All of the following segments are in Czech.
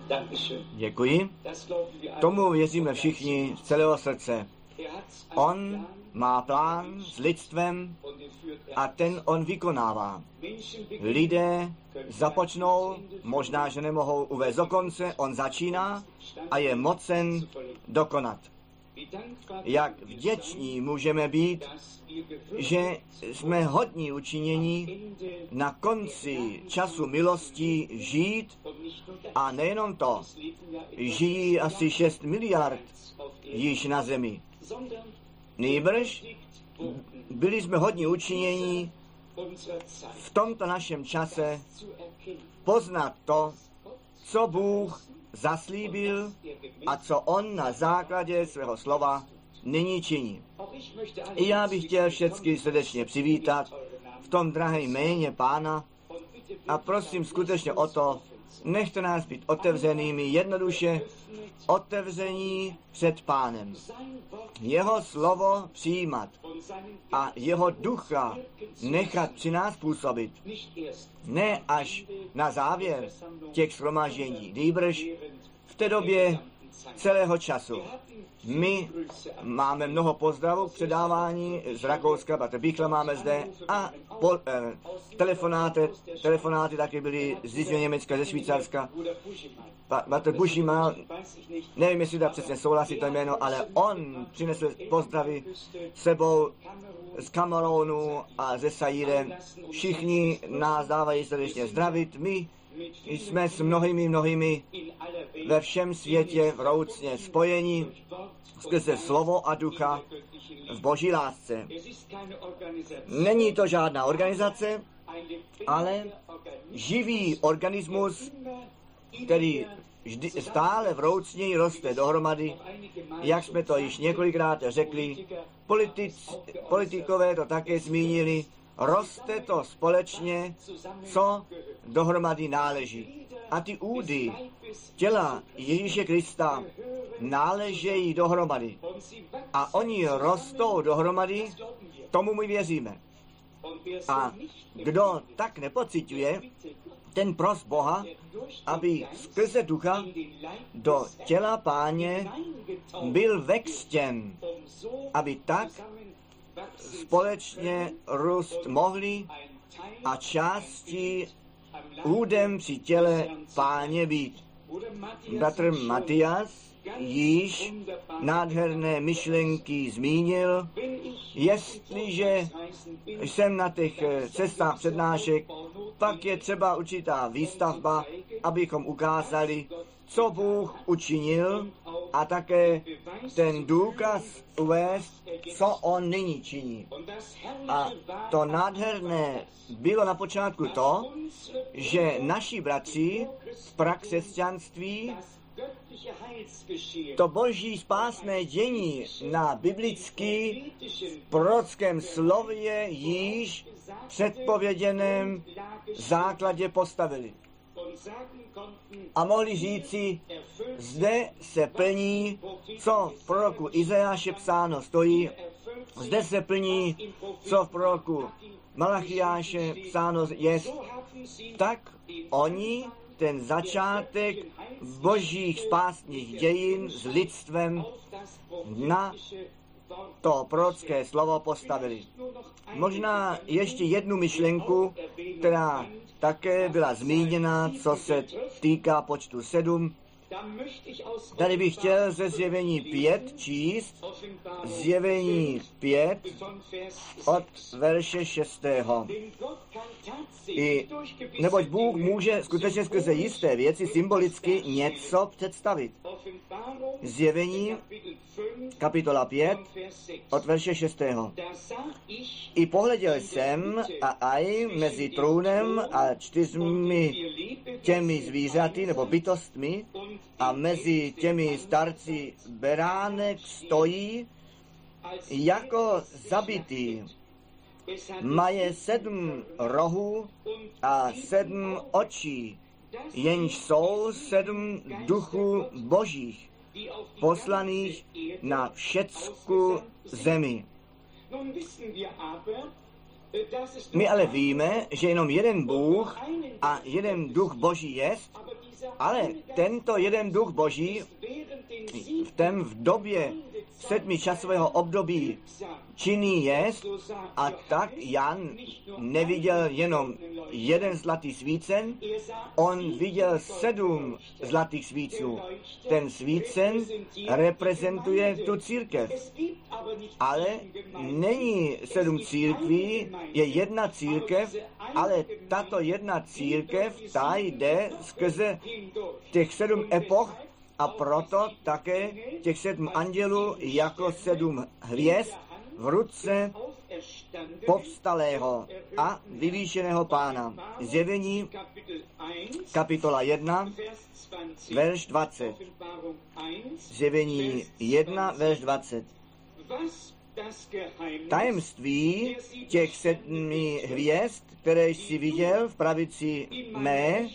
Děkuji. Tomu věříme všichni z celého srdce. On má plán s lidstvem a ten on vykonává. Lidé započnou, možná, že nemohou uvést do konce, on začíná a je mocen dokonat. Jak vděční můžeme být, že jsme hodní učinění na konci času milosti žít a nejenom to, žijí asi 6 miliard již na zemi. Nýbrž byli jsme hodní učinění v tomto našem čase poznat to, co Bůh zaslíbil a co on na základě svého slova nyní činí. I já bych chtěl všechny srdečně přivítat v tom drahém jméně Pána a prosím skutečně o to, nechte nás být otevřenými, jednoduše otevření před Pánem. Jeho slovo přijímat a jeho ducha nechat při nás působit. Ne až na závěr těch shromáždění, nýbrž v té době celého času. My máme mnoho pozdravů k předávání z Rakouska, Bratr Bichla máme zde a telefonáty taky byly z Německa, ze Švýcarska. Bratr Bušimal, nevím, jestli to přesně souhlasí to jméno, ale on přinesl pozdravy sebou z Kamerunu a ze Saire. Všichni nás dávají srdečně zdravit. My jsme s mnohými ve všem světě vroucně spojení skrze slovo a ducha v Boží lásce. Není to žádná organizace, ale živý organismus, který stále vroucněji roste dohromady, jak jsme to již několikrát řekli, politikové to také zmínili, roste to společně, co dohromady náleží. A ty údy těla Ježíše Krista náležejí dohromady. A oni rostou dohromady, tomu my věříme. A kdo tak nepociťuje, ten pros Boha, aby skrze ducha do těla Páně byl vekřtěn, aby tak společně růst mohli a části údem při těle Páně být. Bratr Matias již nádherné myšlenky zmínil. Jestliže jsem na těch cestách přednášek, pak je třeba určitá výstavba, abychom ukázali, co Bůh učinil a také ten důkaz uvést, co on nyní činí. A to nádherné bylo na počátku to, že naši bratři v prakřesťanství to boží spásné dění na biblický prorockém slově již předpověděném základě postavili. A mohli říci, zde se plní, co v proroku Izajáše psáno stojí, zde se plní, co v proroku Malachiáše psáno jest, tak oni ten začátek božích spásných dějin s lidstvem na to prorocké slovo postavili. Možná ještě jednu myšlenku, která také byla zmíněna, co se týká počtu 7. Tady bych chtěl ze Zjevení 5 číst, Zjevení 5 od verše 6. Neboť Bůh může skutečně skrze jisté věci symbolicky něco představit. Zjevení kapitola 5 od verše 6. I pohleděl jsem a aj mezi trůnem a 4 těmi zvířaty nebo bytostmi a mezi těmi starci beránek stojí jako zabitý. Maje 7 rohů a 7 očí, jenž jsou 7 duchů božích, poslaných na všecku zemi. My ale víme, že jenom jeden Bůh a jeden duch Boží jest, ale tento jeden duch Boží v době 7 časového období činný jest, a tak Jan neviděl jenom jeden zlatý svícen, on viděl 7 zlatých svícnů. Ten svícen reprezentuje tu církev. Ale není 7 církví, je jedna církev, ale tato jedna církev, ta jde skrze těch 7 epoch, a proto také těch 7 andělů jako 7 hvězd v ruce povstalého a vyvýšeného Pána. Zjevení kapitola 1, verš 20. Zjevení 1, verš 20. Tajemství těch 7 hvězd, které jsi viděl v pravici mé,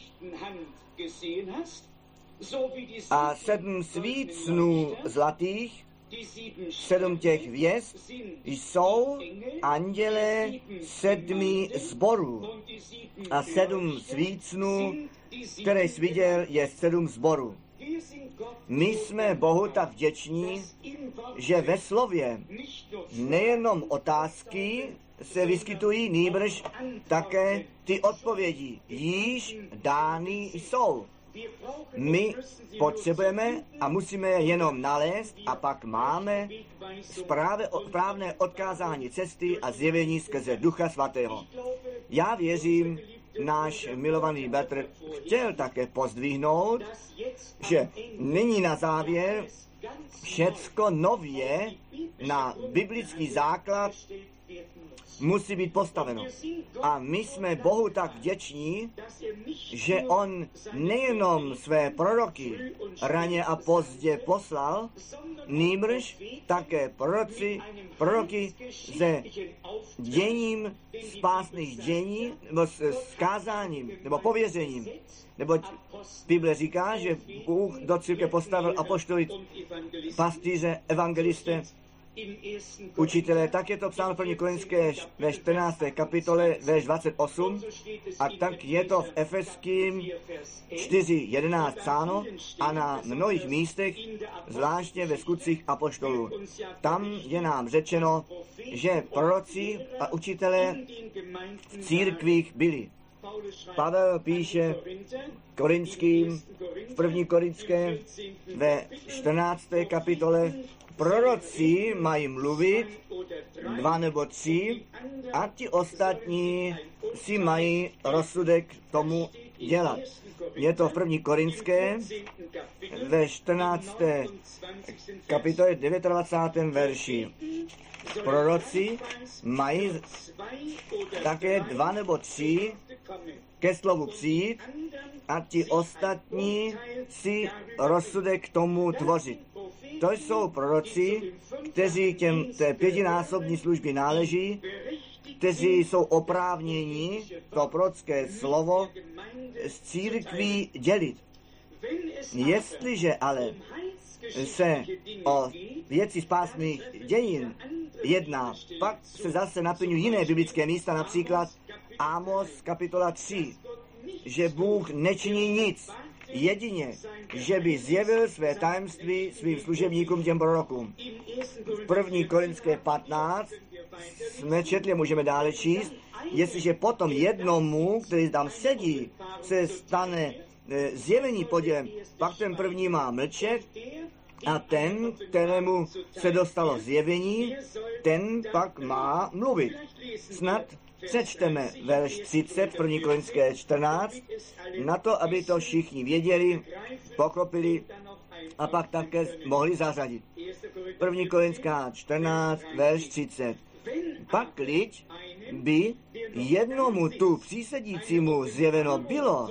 a 7 svícnů zlatých, 7 těch hvězd, jsou andělé 7 sborů. A 7 svícnů, které jsi viděl, je 7 sborů. My jsme Bohu tak vděční, že ve slově nejenom otázky se vyskytují, nýbrž také ty odpovědi již dány jsou. My potřebujeme a musíme je jenom nalézt a pak máme správné odkázání cesty a zjevení skrze Ducha Svatého. Já věřím, náš milovaný bratr chtěl také pozdvihnout, že nyní na závěr všecko nově na biblický základ musí být postaveno. A my jsme Bohu tak vděční, že on nejenom své proroky raně a pozdě poslal, nýbrž také proroky se děním spásných dění, nebo s kázáním, nebo pověřením. Neboť Bible říká, že Bůh do církve postavil apoštoly, pastýře, evangelisté, učitelé. Tak je to psáno v 1. Korinské ve 14. kapitole, verš 28, a tak je to v Efeským 4.11 psáno a na mnohých místech, zvláště ve skutcích apoštolů. Tam je nám řečeno, že proroci a učitelé v církvích byli. Pavel píše Korinským v 1. Korinské ve 14. kapitole: proroci mají mluvit 2 nebo 3 a ti ostatní si mají rozsudek tomu dělat. Je to v 1. Korinské ve 14. kapitole 29. verši. Proroci mají také 2 nebo 3 ke slovu přijít a ti ostatní si rozsudek tomu tvořit. To jsou proroci, kteří té 5násobní službě náleží, kteří jsou oprávněni to prorocké slovo z církví dělit. Jestliže ale se o věci spásných dějin jedná, pak se zase naplňují jiné biblické místa, například Amos kapitola 3, že Bůh nečiní nic, jedině, že by zjevil své tajemství svým služebníkům, těm prorokům. V 1. Korinské 15 jsme četli, můžeme dále číst, jestliže potom jednomu, který tam sedí, se stane zjevení podělem, pak ten první má mlčet a ten, kterému se dostalo zjevení, ten pak má mluvit. Snad přečteme verš 30 1. Korinské 14, na to, aby to všichni věděli, pochopili a pak také mohli zařadit. 1. Korinská 14, verš 30. Pak liď by jednomu tu přísedícímu zjeveno bylo,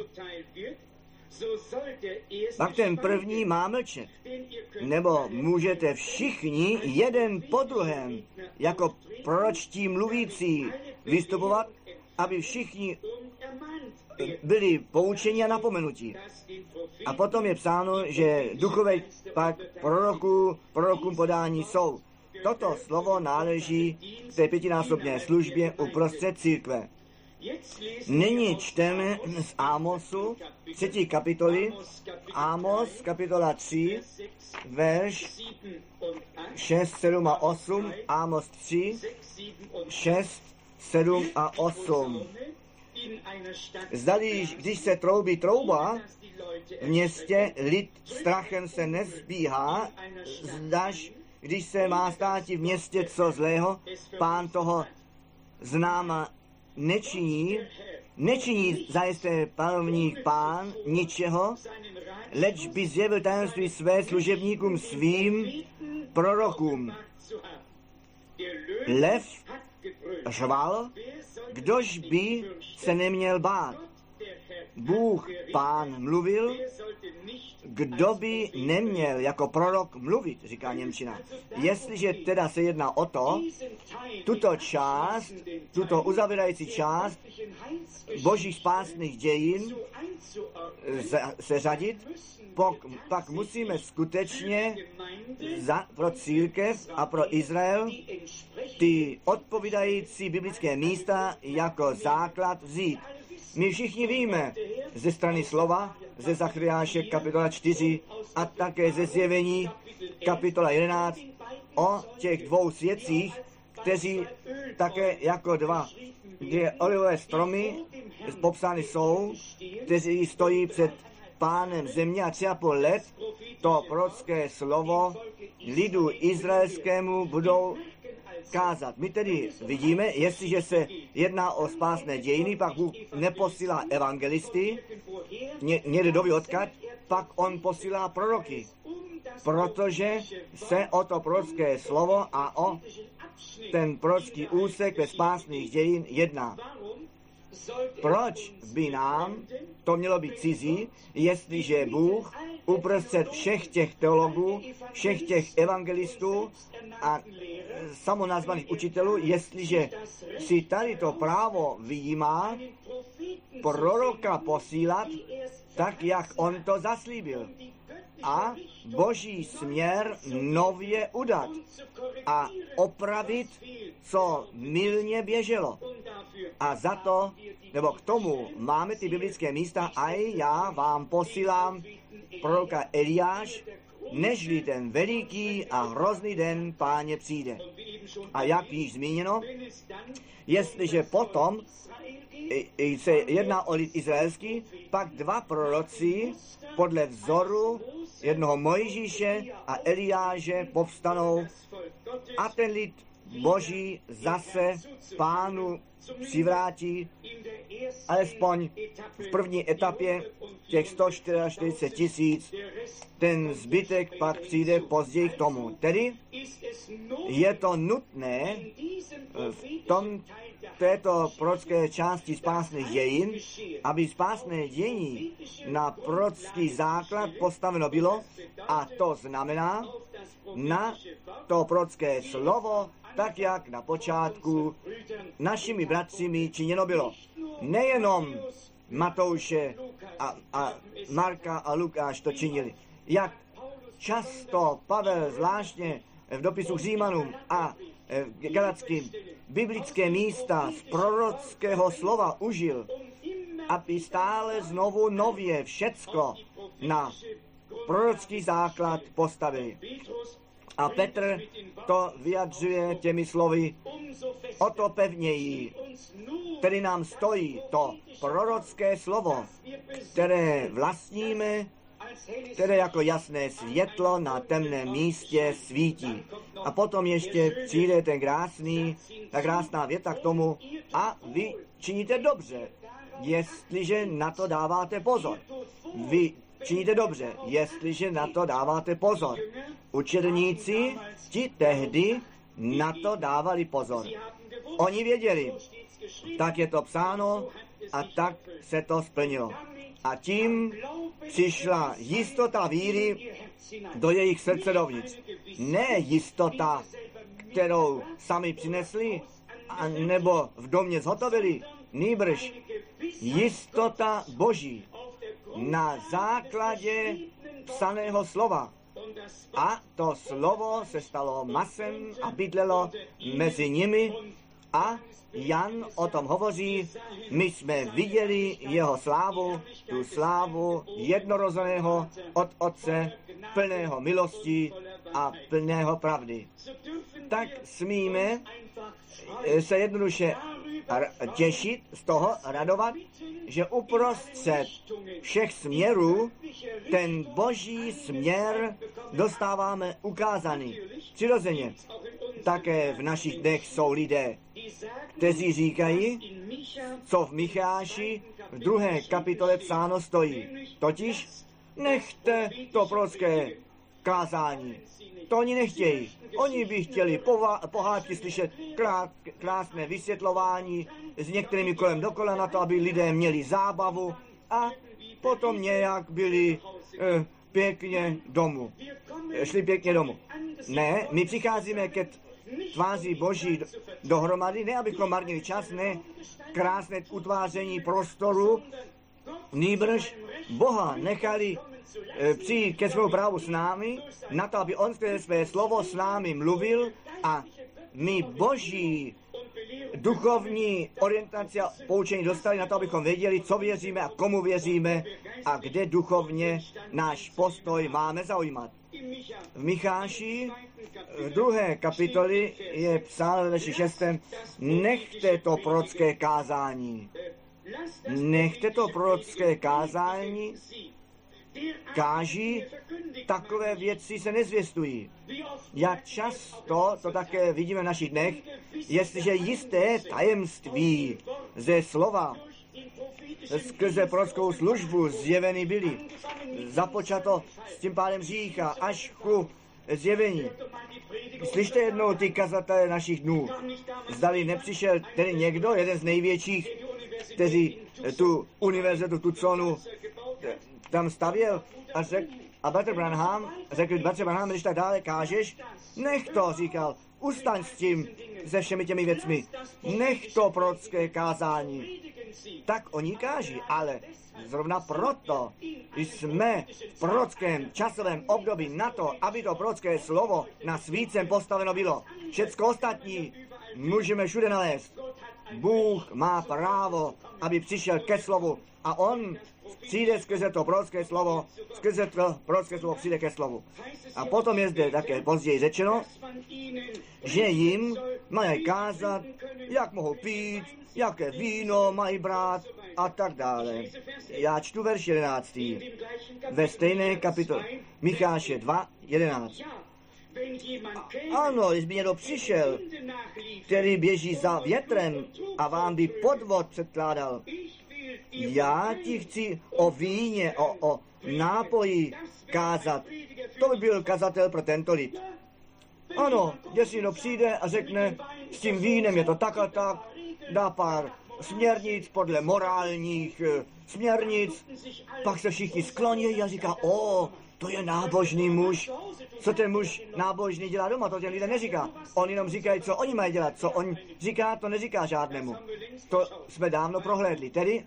pak ten první má mlčet. Nebo můžete všichni jeden po druhém jako proročtí mluvící vystupovat, aby všichni byli poučeni a napomenutí. A potom je psáno, že duchové pak prorokům podání jsou. toto slovo náleží k té pětinásobné službě uprostřed církve. Nyní čteme z Ámosu, 3. kapitoly, Ámos, kapitola 3, verš 6, 7 a 8, Ámos 3, 6, 7 a 8. Zdali, když se troubí trouba, v městě lid strachem se nezbíhá, zdaž, když se má státi v městě co zlého, pán toho známa nečiní zajisté panovník pán ničeho, leč by zjevil tajemství své služebníkům svým prorokům. Lev řval, kdož by se neměl bát. Bůh pán mluvil, kdo by neměl jako prorok mluvit, říká němčina. Jestliže teda se jedná o to, tuto část, tuto uzavírající část božích spásných dějin seřadit, pak musíme skutečně pro církev a pro Izrael ty odpovídající biblické místa jako základ vzít. My všichni víme ze strany slova, ze Zachariáše kapitola 4 a také ze Zjevení kapitola 11 o těch dvou svědcích, kteří také jako dvě olivové stromy popsány jsou, kteří stojí před pánem země a 3,5 let to prorocké slovo lidu izraelskému budou kázat. My tedy vidíme, jestliže se jedná o spásné dějiny, pak Bůh neposílá evangelisty, někde doví odkud, pak on posílá proroky, protože se o to prorocké slovo a o ten prorocký úsek ve spásných dějin jedná. Proč by nám to mělo být cizí, jestliže Bůh uprostřed všech těch teologů, všech těch evangelistů a samonazvaných učitelů, jestliže si tady to právo vyjímá, proroka posílat, tak jak on to zaslíbil. A boží směr nově udat a opravit, co mylně běželo. A za to, nebo k tomu máme ty biblické místa, a já vám posílám proroka Eliáš, nežli ten veliký a hrozný den Páně přijde. A jak již zmíněno, jestliže potom se jedná o lid izraelský, pak dva proroci podle vzoru jednoho Mojžíše a Eliáše povstanou a ten lid Boží zase Pánu přivrátí, alespoň v první etapě těch 144 000, ten zbytek pak přijde později k tomu. Tedy je to nutné v této prorocké části spásných dějin, aby spásné dějiny na prorocký základ postaveno bylo, a to znamená na to prorocké slovo, tak jak na počátku našimi bratřími činěno bylo. Nejenom Matouše a Marka a Lukáš to činili. Jak často Pavel zvláštně v dopisu k Římanům a Galackým biblické místa z prorockého slova užil, aby stále znovu nově všecko na prorocký základ postavili. A Petr to vyjadřuje těmi slovy: o to pevněji, tedy nám stojí to prorocké slovo, které vlastníme, které jako jasné světlo na temném místě svítí. A potom ještě přijde ta krásná věta k tomu: a vy činíte dobře, jestliže na to dáváte pozor. Vy činíte dobře, jestliže na to dáváte pozor. Učedníci ti tehdy na to dávali pozor. Oni věděli, tak je to psáno a tak se to splnilo. A tím přišla jistota víry do jejich srdce dovnitř. Ne jistota, kterou sami přinesli, nebo v domě zhotovili, nýbrž jistota Boží na základě psaného slova. A to slovo se stalo masem a bydlelo mezi nimi a Jan o tom hovoří, my jsme viděli jeho slávu, tu slávu jednorozeného od Otce, plného milosti a plného pravdy. Tak smíme se jednoduše těšit z toho, radovat, že uprostřed všech směrů ten boží směr dostáváme ukázaný. Přirozeně také v našich dnech jsou lidé, kteří říkají, co v Micháši v 2. kapitole psáno stojí. Totiž nechte to prorocké kázání. To oni nechtějí. Oni by chtěli pohádky slyšet, krásné vysvětlování s některými kolem dokola na to, aby lidé měli zábavu a potom nějak byli pěkně domů. Šli pěkně domů. Ne, my přicházíme ke tváři Boží dohromady, ne abychom marnili čas, ne krásné utváření prostoru, nýbrž Boha nechali přijít ke svému právu s námi, na to, aby on své slovo s námi mluvil a my Boží duchovní orientaci a poučení dostali na to, abychom věděli, co věříme a komu věříme a kde duchovně náš postoj máme zaujímat. V Micháši v 2. kapitoli je psáno ve verši 6. Nechte to prorocké kázání. Nechte to prorocké kázání. Káží, takové věci se nezvěstují. Jak často to také vidíme v našich dnech, jestliže jisté tajemství ze slova skrze prorockou službu zjeveny byly. Započato s tím pádem řícha až ku zjevení. Slyšte jednou ty kazatele našich dnů. Zdali nepřišel tedy někdo, jeden z největších, kteří tu univerzitu Tucsonu tam stavěl a řekl, a Bratr Branham řekl, když tak dále kážeš, nech to, říkal, ustaň s tím, se všemi těmi věcmi, nech to prorocké kázání. Tak oni káží, ale zrovna proto jsme v prorockém časovém období na to, aby to prorocké slovo na svícem postaveno bylo. Všecko ostatní můžeme všude nalézt. Bůh má právo, aby přišel ke slovu a on přijde skrze to prorocké slovo, přijde ke slovu. A potom je zde také později řečeno, že jim mají kázat, jak mohou pít, jaké víno mají brát a tak dále. Já čtu verš 11. Ve stejné kapitole Micháše 2:11. Ano, když by někdo přišel, který běží za větrem a vám by podvod předkládal, já ti chci o víně, o nápoji kázat. To by byl kazatel pro tento lid. Ano, jestli někdo přijde a řekne, s tím vínem je to tak a tak, dá pár směrnic podle morálních směrnic, pak se všichni skloní a říká, to je nábožný muž. Co ten muž nábožný dělá doma, to těm lidé neříká. On jenom říkají, co oni mají dělat. Co on říká, to neříká žádnému. To jsme dávno prohlédli. Tedy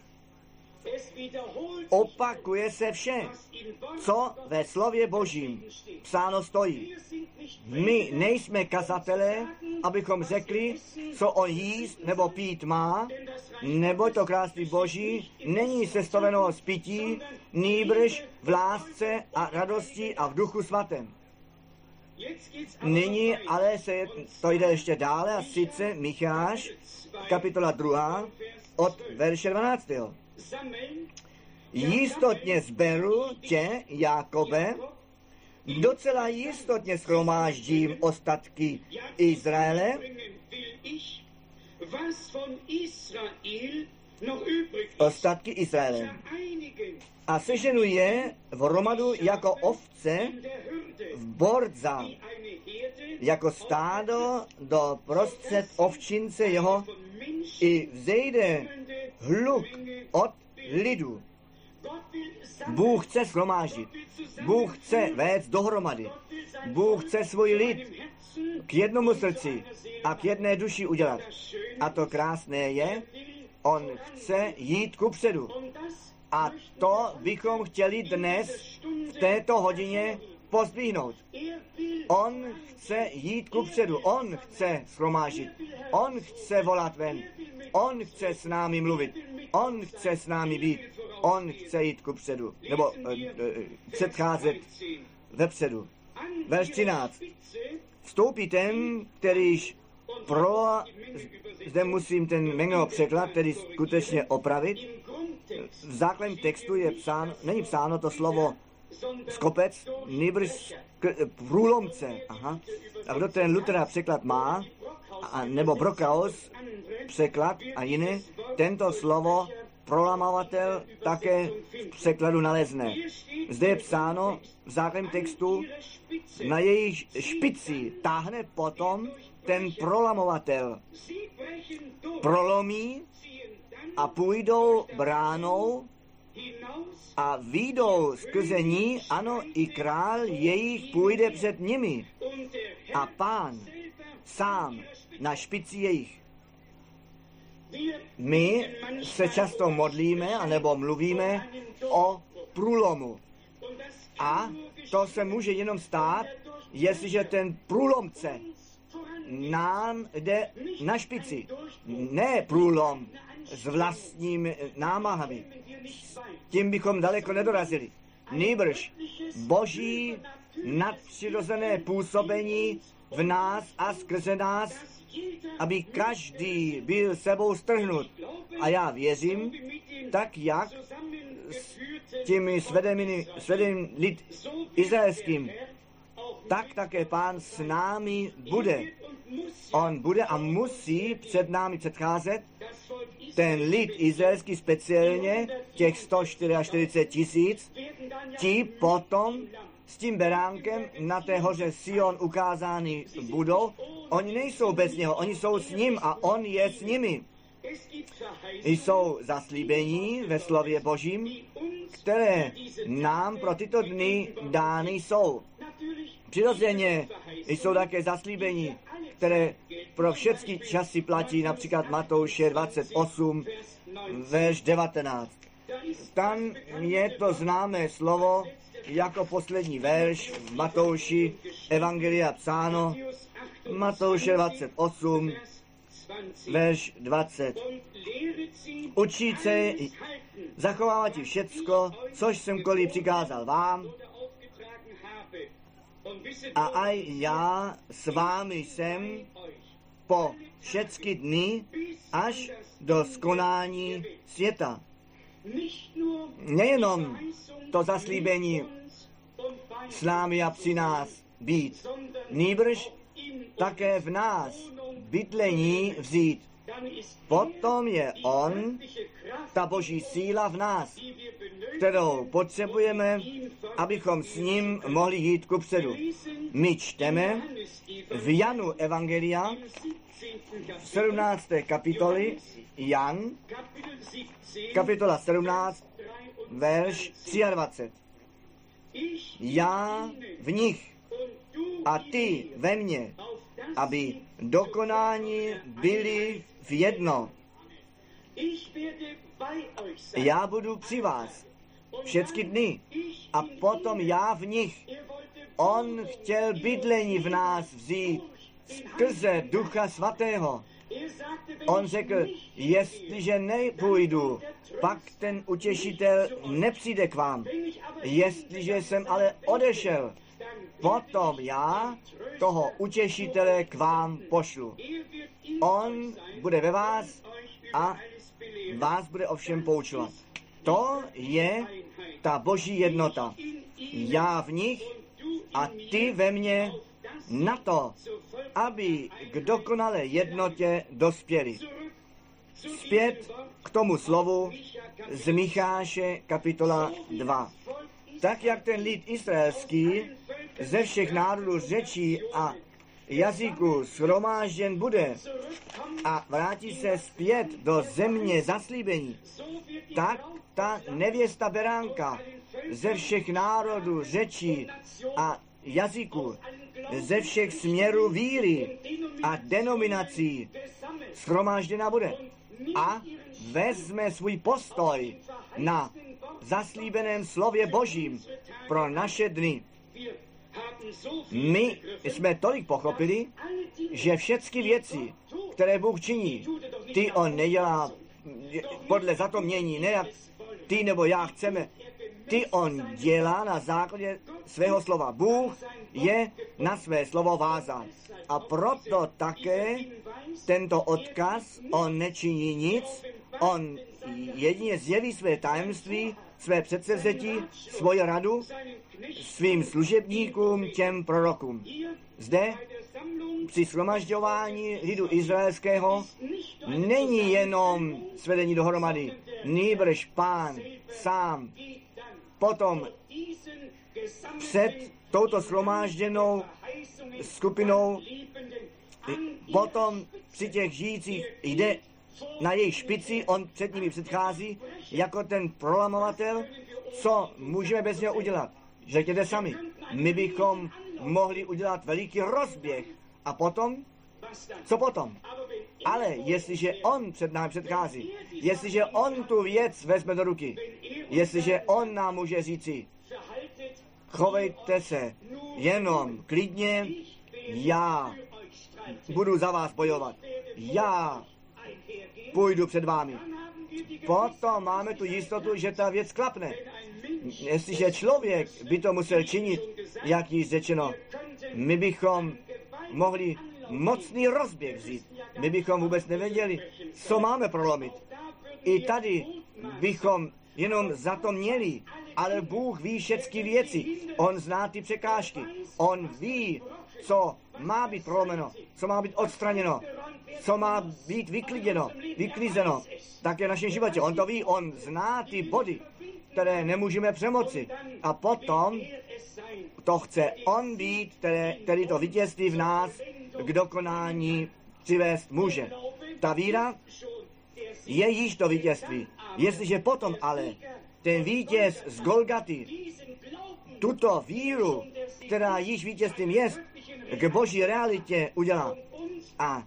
opakuje se vše, co ve slově Božím psáno stojí. My nejsme kazatelé, abychom řekli, co on jíst nebo pít má, nebo to království Boží není sestaveno z pití, nýbrž v lásce a radosti a v duchu svatém. Nyní ale to jde ještě dále, a sice Micháš, kapitola 2, od verše 12. Jistotně zberu tě, Jákobe, docela jistotně shromáždím ostatky Izraele, a seženu je v hromadu jako ovce v borza, jako stádo do prostřed ovčince jeho, i vzejde hluk od lidu. Bůh chce shromáždit, Bůh chce vést dohromady, Bůh chce svůj lid k jednomu srdci a k jedné duši udělat. A to krásné je, on chce jít kupředu. A to bychom chtěli dnes v této hodině pozdvihnout. On chce jít kupředu, on chce shromážit, on chce volat ven, on chce s námi mluvit, on chce s námi být, on chce jít kupředu, nebo předcházet vepředu. Verš 13. Vstoupí ten, kterýž zde musím ten Mengeho překlad, tedy skutečně opravit. V základním textu je není psáno to slovo skopec, nýbrž průlomce. Aha. A kdo ten Lutera překlad má, nebo Brockhaus překlad a jiný, tento slovo prolamovatel také v překladu nalezne. Zde je psáno v základním textu, na jejich špici táhne potom ten prolamovatel. Prolomí a půjdou bránou a vyjdou skrze ní, ano, i král jejich půjde před nimi a Pán sám na špici jejich. My se často modlíme, anebo mluvíme o průlomu. A to se může jenom stát, jestliže ten průlomce nám jde na špici. Ne průlom s vlastními námahami. Tím bychom daleko nedorazili. Nýbrž Boží nadpřirozené působení v nás a skrze nás, aby každý byl sebou strhnut. A já věřím, tak jak s těmi svedeným lid izraelským, tak také Pán s námi bude. On bude a musí před námi předcházet. Ten lid izraelský speciálně, těch 144 000, ti potom s tím beránkem na té hoře Sion ukázány budou. Oni nejsou bez něho, oni jsou s ním a on je s nimi. Jsou zaslíbení ve slově Božím, které nám pro tyto dny dány jsou. Přirozeně jsou také zaslíbení, které pro všechny časy platí, například Matouše 28, verš 19. Tam je to známé slovo jako poslední verš v Matouši Evangelia psáno, Matouše 28, verš 20. Učit se zachovávat všecko, což semkoliv přikázal vám, a aj já s vámi jsem po všechny dny až do skonání světa. Nejenom to zaslíbení s námi a při nás být, nýbrž také v nás bydlení vzít. Potom je on, ta Boží síla v nás, kterou potřebujeme, abychom s ním mohli jít kupředu. My čteme v Janu Evangelia v 17. kapitoli, Jan, kapitola 17, verš 23. Já v nich a ty ve mně, aby dokonání byli v jedno. Já budu při vás všechny dny a potom já v nich. On chtěl bydlení v nás vzít skrze Ducha Svatého. On řekl, jestliže nepůjdu, pak ten utěšitel nepřijde k vám. Jestliže jsem ale odešel, potom já toho utěšitele k vám pošlu. On bude ve vás a vás bude ovšem poučovat. To je ta Boží jednota. Já v nich a ty ve mně, na to, aby k dokonalé jednotě dospěli. Zpět k tomu slovu z Micháše kapitola 2. Tak jak ten lid izraelský ze všech národů, řečí a jazyků shromážděn bude a vrátí se zpět do země zaslíbení, tak ta nevěsta beránka ze všech národů, řečí a jazyků, ze všech směrů víry a denominací shromážděna bude a vezme svůj postoj na zaslíbeném slově Božím pro naše dny. My jsme tolik pochopili, že všechny věci, které Bůh činí, ty on nedělá podle zatomění, ne jak ty nebo já chceme, ty on dělá na základě svého slova. Bůh je na své slovo vázán. A proto také tento odkaz, on nečiní nic, on jedině zjeví své tajemství, své předsevzetí, svoji radu svým služebníkům, těm prorokům. Zde při shromažďování lidu izraelského není jenom svedení dohromady, nýbrž Pán sám potom před touto shromážděnou skupinou, potom při těch žijících jde na jejich špici, on před nimi předchází jako ten prolamovatel, co můžeme bez něho udělat. Řekněte sami, my bychom mohli udělat veliký rozběh a potom, co potom? Ale jestliže on před námi předchází, jestliže on tu věc vezme do ruky, jestliže on nám může říci, chovejte se jenom klidně, já budu za vás bojovat, já půjdu před vámi. Potom máme tu jistotu, že ta věc klapne. Jestliže člověk by to musel činit, jak již řečeno, my bychom mohli mocný rozběh vzít. My bychom vůbec nevěděli, co máme prolomit. I tady bychom jenom za to měli, ale Bůh ví všechny věci. On zná ty překážky. On ví, co má být prolomeno, co má být odstraněno, co má být vyklizeno. Také v našem životě. On to ví, on zná ty body, které nemůžeme přemoci. A potom to chce on být, který to vítězství v nás k dokonání přivést může. Ta víra je již to vítězství. Jestliže potom ale ten vítěz z Golgaty tuto víru, která již vítězstvím je, k boží realitě udělá a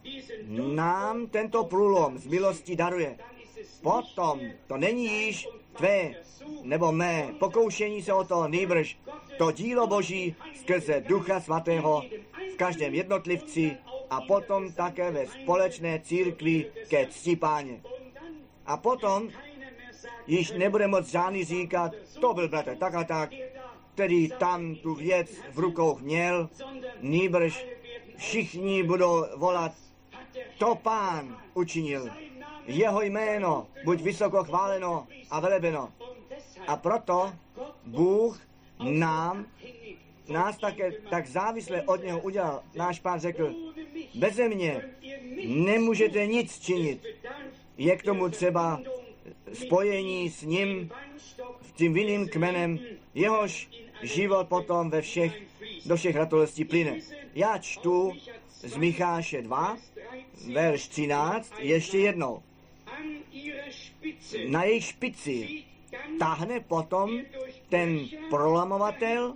nám tento průlom z milosti daruje, potom to není již tvé nebo mé pokoušení se o to, nýbrž to dílo Boží skrze Ducha Svatého v každém jednotlivci a potom také ve společné církvi ke cti Páně. A potom již nebude moc žádný říkat, to byl bratr tak a tak, který tam tu věc v rukou měl, nýbrž všichni budou volat, to Pán učinil. Jeho jméno buď vysoko chváleno a velebeno. A proto Bůh nás také tak závisle od něho udělal. Náš Pán řekl, beze mě nemůžete nic činit. Je k tomu třeba spojení s ním, s tím vinným kmenem, jehož život potom do všech ratolestí plyne. Já čtu z Micháše 2, verš 13, ještě jednou. Na jejich špici táhne potom ten prolamovatel,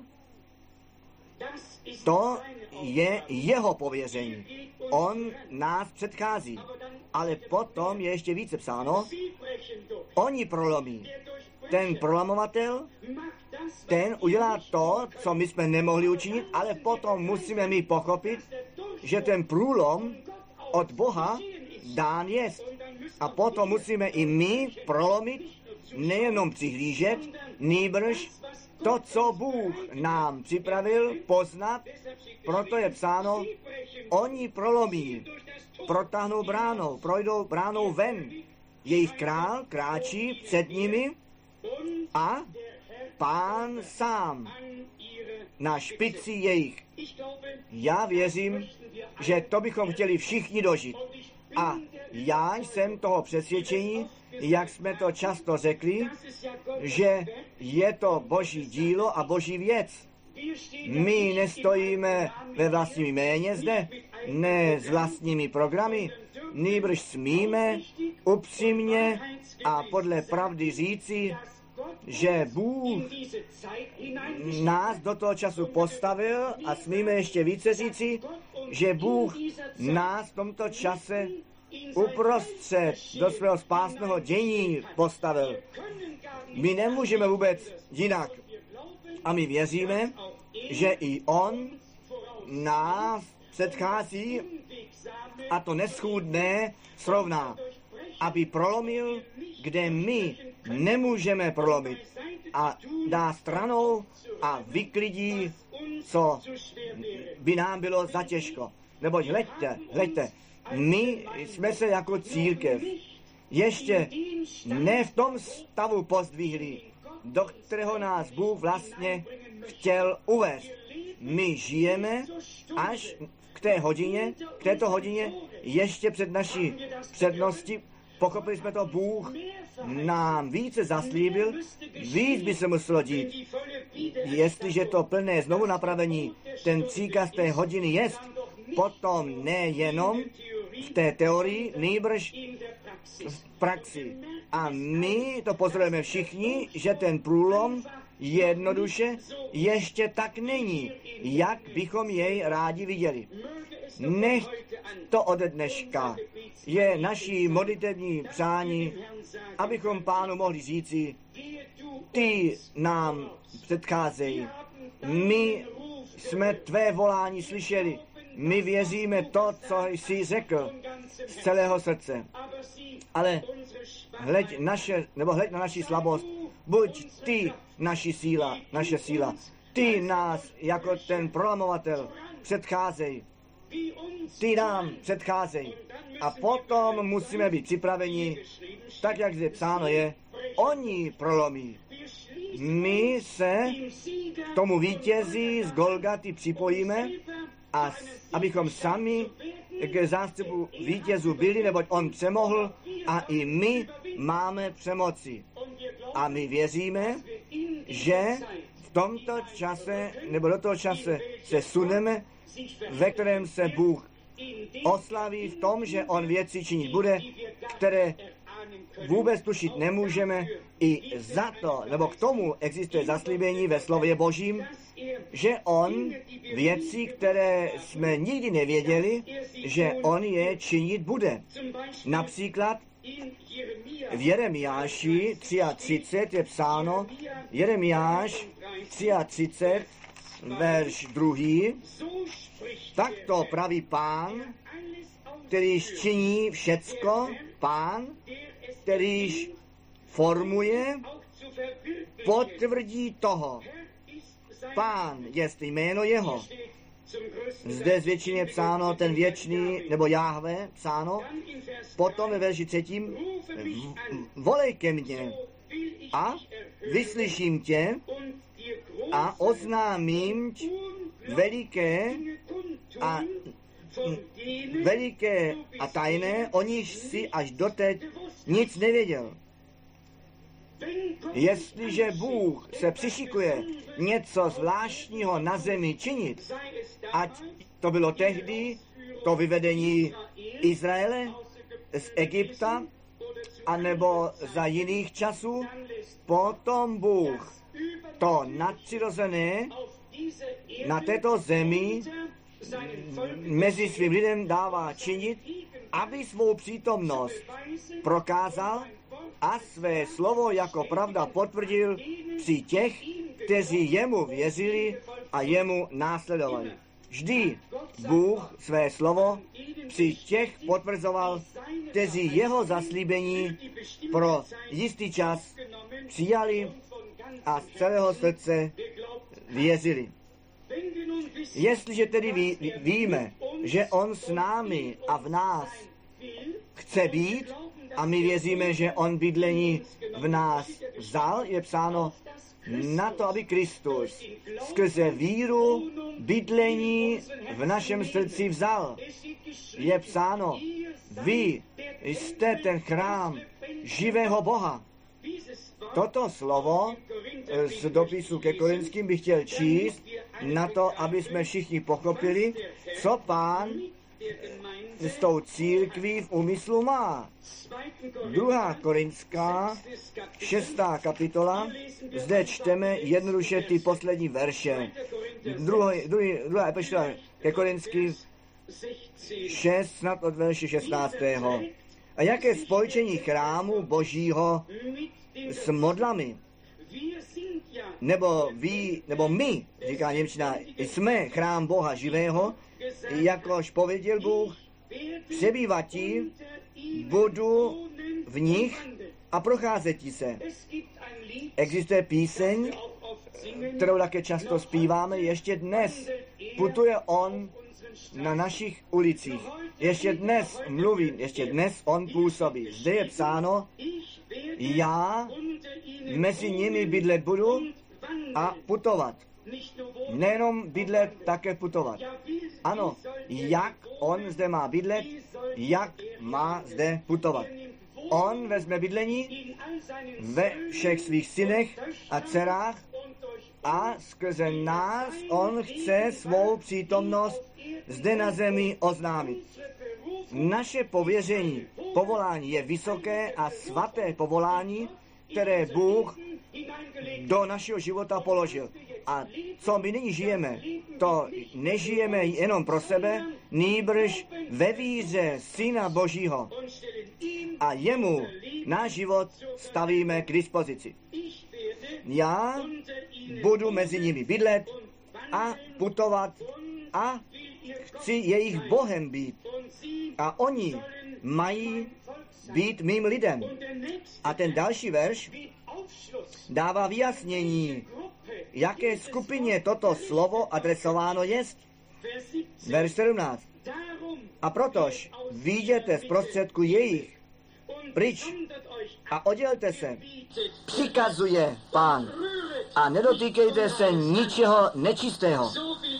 to je jeho pověření. On nás předchází. Ale potom je ještě více psáno, oni prolomí. Ten prolamovatel, ten udělá to, co my jsme nemohli učinit, ale potom musíme my pochopit, že ten průlom od Boha dán jest. A potom musíme i my prolomit, nejenom přihlížet, nýbrž to, co Bůh nám připravil, poznat, proto je psáno, oni prolomí, protáhnou bránou, projdou bránou ven. Jejich král kráčí před nimi a Pán sám na špici jejich. Já věřím, že to bychom chtěli všichni dožít. A já jsem toho přesvědčení, jak jsme to často řekli, že je to Boží dílo a Boží věc. My nestojíme ve vlastním jméně zde, ne s vlastními programy, nýbrž smíme upřímně a podle pravdy říci, že Bůh nás do toho času postavil a smíme ještě více říci, že Bůh nás v tomto čase uprostřed do svého spásného dění postavil. My nemůžeme vůbec jinak. A my věříme, že i on nás předchází a to neschůdné srovná, aby prolomil, kde my nemůžeme prolomit a dá stranou a vyklidí, co by nám bylo za těžko. Neboť hleďte, my jsme se jako církev ještě ne v tom stavu pozdvihli, do kterého nás Bůh vlastně chtěl uvést. My žijeme až k této hodině, ještě před naší předností. Pochopili jsme to, Bůh nám více zaslíbil, víc by se muselo dít. Jestliže to plné znovu napravení, ten příkaz té hodiny jest, potom nejenom v té teorii, nýbrž v praxi. A my to pozorujeme všichni, že ten průlom jednoduše ještě tak není, jak bychom jej rádi viděli. Nech to ode dneška je naší modlitevní přání, abychom Pánu mohli říci, ty nám předcházejí. My jsme tvé volání slyšeli. My věříme to, co jsi řekl z celého srdce. Ale hleď na naši slabost. Buď ty naše síla. Ty nás jako ten prolamovatel předcházej. Ty nám předcházej. A potom musíme být připraveni, tak jak zde psáno je, oni prolomí. My se k tomu vítězi z Golgaty připojíme, a abychom sami k zástupu vítězů byli, neboť on přemohl a i my máme přemoci. A my věříme, že v tomto čase, nebo do toho čase se suneme, ve kterém se Bůh oslaví v tom, že on věci činit bude, které vůbec tušit nemůžeme, i za to, nebo k tomu existuje zaslíbení ve slově Božím, že on věci, které jsme nikdy nevěděli, že on je činit bude. Například v Jeremiáši 33 je psáno, Jeremiáš 33, verš 2, tak to praví Pán, kterýž činí všecko, Pán, kterýž formuje, potvrdí toho. Pán jest jméno jeho. Zde zvětšině psáno ten věčný, nebo Jahve psáno. Potom ve verši 3. Volej ke mně a vyslyším tě a oznámím veliké a tajné, o nich si až doteď nic nevěděl. Jestliže Bůh se přišikuje něco zvláštního na zemi činit, ať to bylo tehdy to vyvedení Izraele z Egypta, anebo za jiných časů, potom Bůh to nadpřirozené na této zemi mezi svým lidem dává činit, aby svou přítomnost prokázal a své slovo jako pravda potvrdil při těch, kteří jemu věřili a jemu následovali. Vždy Bůh své slovo při těch potvrzoval, kteří jeho zaslíbení pro jistý čas přijali a z celého srdce věřili. Jestliže tedy víme, že on s námi a v nás chce být a my věříme, že on bydlení v nás vzal, je psáno na to, aby Kristus skrze víru bydlení v našem srdci vzal. Je psáno, vy jste ten chrám živého Boha. Toto slovo z dopisu ke Korinským bych chtěl číst na to, aby jsme všichni pochopili, co Pán s tou církví v úmyslu má. 2. Korinská, 6. kapitola, zde čteme jednoduše ty poslední verše. Druhá epištola ke Korinským 6, snad od verše 16. A jaké spojčení chrámu Božího s modlami? nebo my, říká němčina, jsme chrám Boha živého, jakož pověděl Bůh, přebývatí, budu v nich a procházetí se. Existuje píseň, kterou také často zpíváme, ještě dnes putuje on na našich ulicích. Ještě dnes mluví, ještě dnes on působí. Zde je psáno, já mezi nimi bydlet budu a putovat. Nejenom bydlet, také putovat. Ano, jak on zde má bydlet, jak má zde putovat. On vezme bydlení ve všech svých synech a dcerách a skrze nás on chce svou přítomnost zde na zemi oznámit. Naše pověření, povolání je vysoké a svaté povolání, které Bůh do našeho života položil. A co my nyní žijeme, to nežijeme jenom pro sebe, nýbrž ve víře Syna Božího. A jemu náš život stavíme k dispozici. Já budu mezi nimi bydlet a putovat a chci jejich Bohem být. A oni mají být mým lidem. A ten další verš dává vyjasnění, jaké skupině toto slovo adresováno jest. Verš 17. A protož vyjděte z prostředku jejich pryč a oddělte se, přikazuje Pán, a nedotýkejte se ničeho nečistého.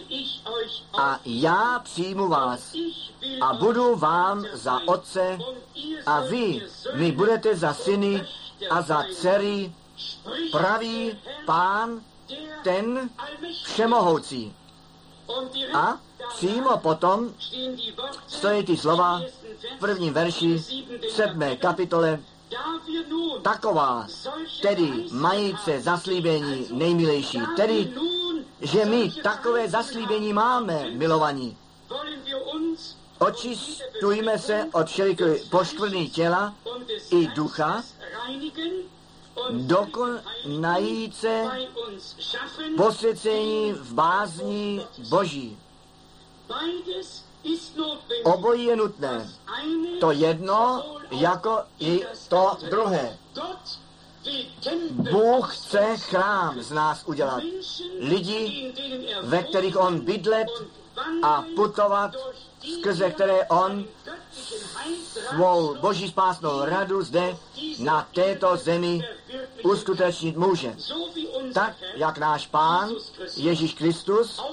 A já přijmu vás a budu vám za otce a vy mi budete za syny a za dcery, praví Pán, ten všemohoucí. A přímo potom stojí ty slova v prvním verši 7. kapitole. Taková, tedy majíce zaslíbení nejmilejší, tedy, že my takové zaslíbení máme, milovaní. Očistujme se od všelikové poškvrny těla i ducha, dokonajíce posvěcení v bázni Boží. Obojí je nutné. To jedno jako i to druhé. Bůh chce chrám z nás udělat. Lidi, ve kterých on bydlet a putovat, skrze které on svou boží spásnou radu zde na této zemi uskutečnit může. Tak, jak náš Pán Ježíš Kristus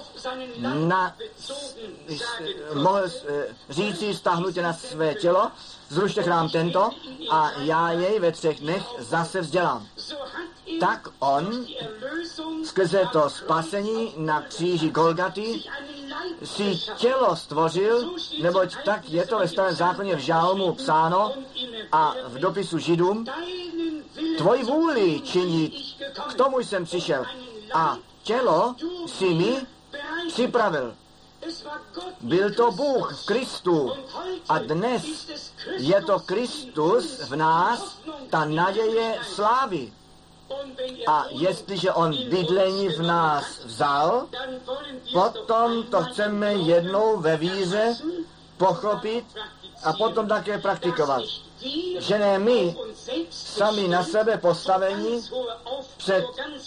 mohl říci stáhnutě na své tělo, zrušte chrám tento a já jej ve 3 dnech zase vzdělám. Tak on skrze to spasení na kříži Golgaty si tělo stvořil, neboť tak je to ve Starém zákoně v Žálmu psáno a v dopisu Židům, tvoji vůli činit, k tomu jsem přišel a tělo si mi připravil. Byl to Bůh v Kristu a dnes je to Kristus v nás, ta naděje slávy. A jestliže on bydlení v nás vzal, potom to chceme jednou ve víře pochopit a potom také praktikovat. Že ne my sami na sebe postavení před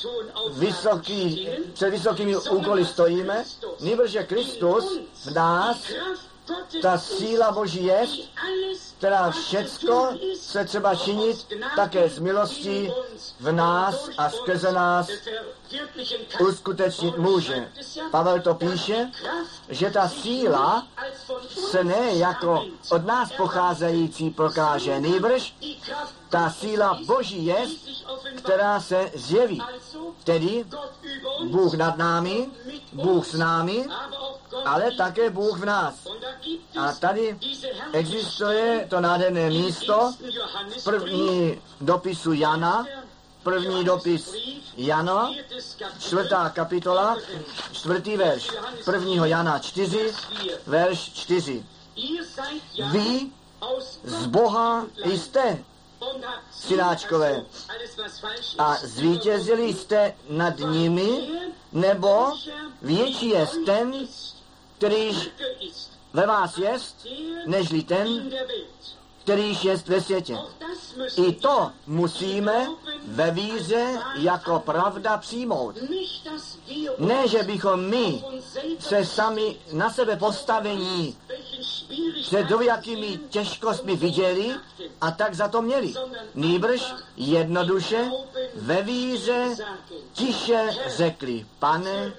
vysokými úkoly stojíme, nýbrže Kristus v nás, ta síla Boží je, která všecko se třeba činit také z milostí v nás a skrze nás uskutečnit může. Pavel to píše, že ta síla se ne jako od nás pocházející prokáže, nýbrž ta síla Boží je, která se zjeví. Tedy Bůh nad námi, Bůh s námi, ale také Bůh v nás. A tady existuje to nádherné místo v první dopisu Jana, první dopis Jana, 4. kapitola, 4. verš, 1. Jana 4, verš 4. Vy z Boha jste, synáčkové. A zvítězili jste nad nimi, nebo větší je ten, kterýž ve vás jest, nežli ten, kterýž jest ve světě. I to musíme ve víře jako pravda přijmout. Ne, že bychom my se sami na sebe postavení před jakými těžkostmi viděli a tak za to měli. Nýbrž jednoduše ve víře tiše řekli: Pane,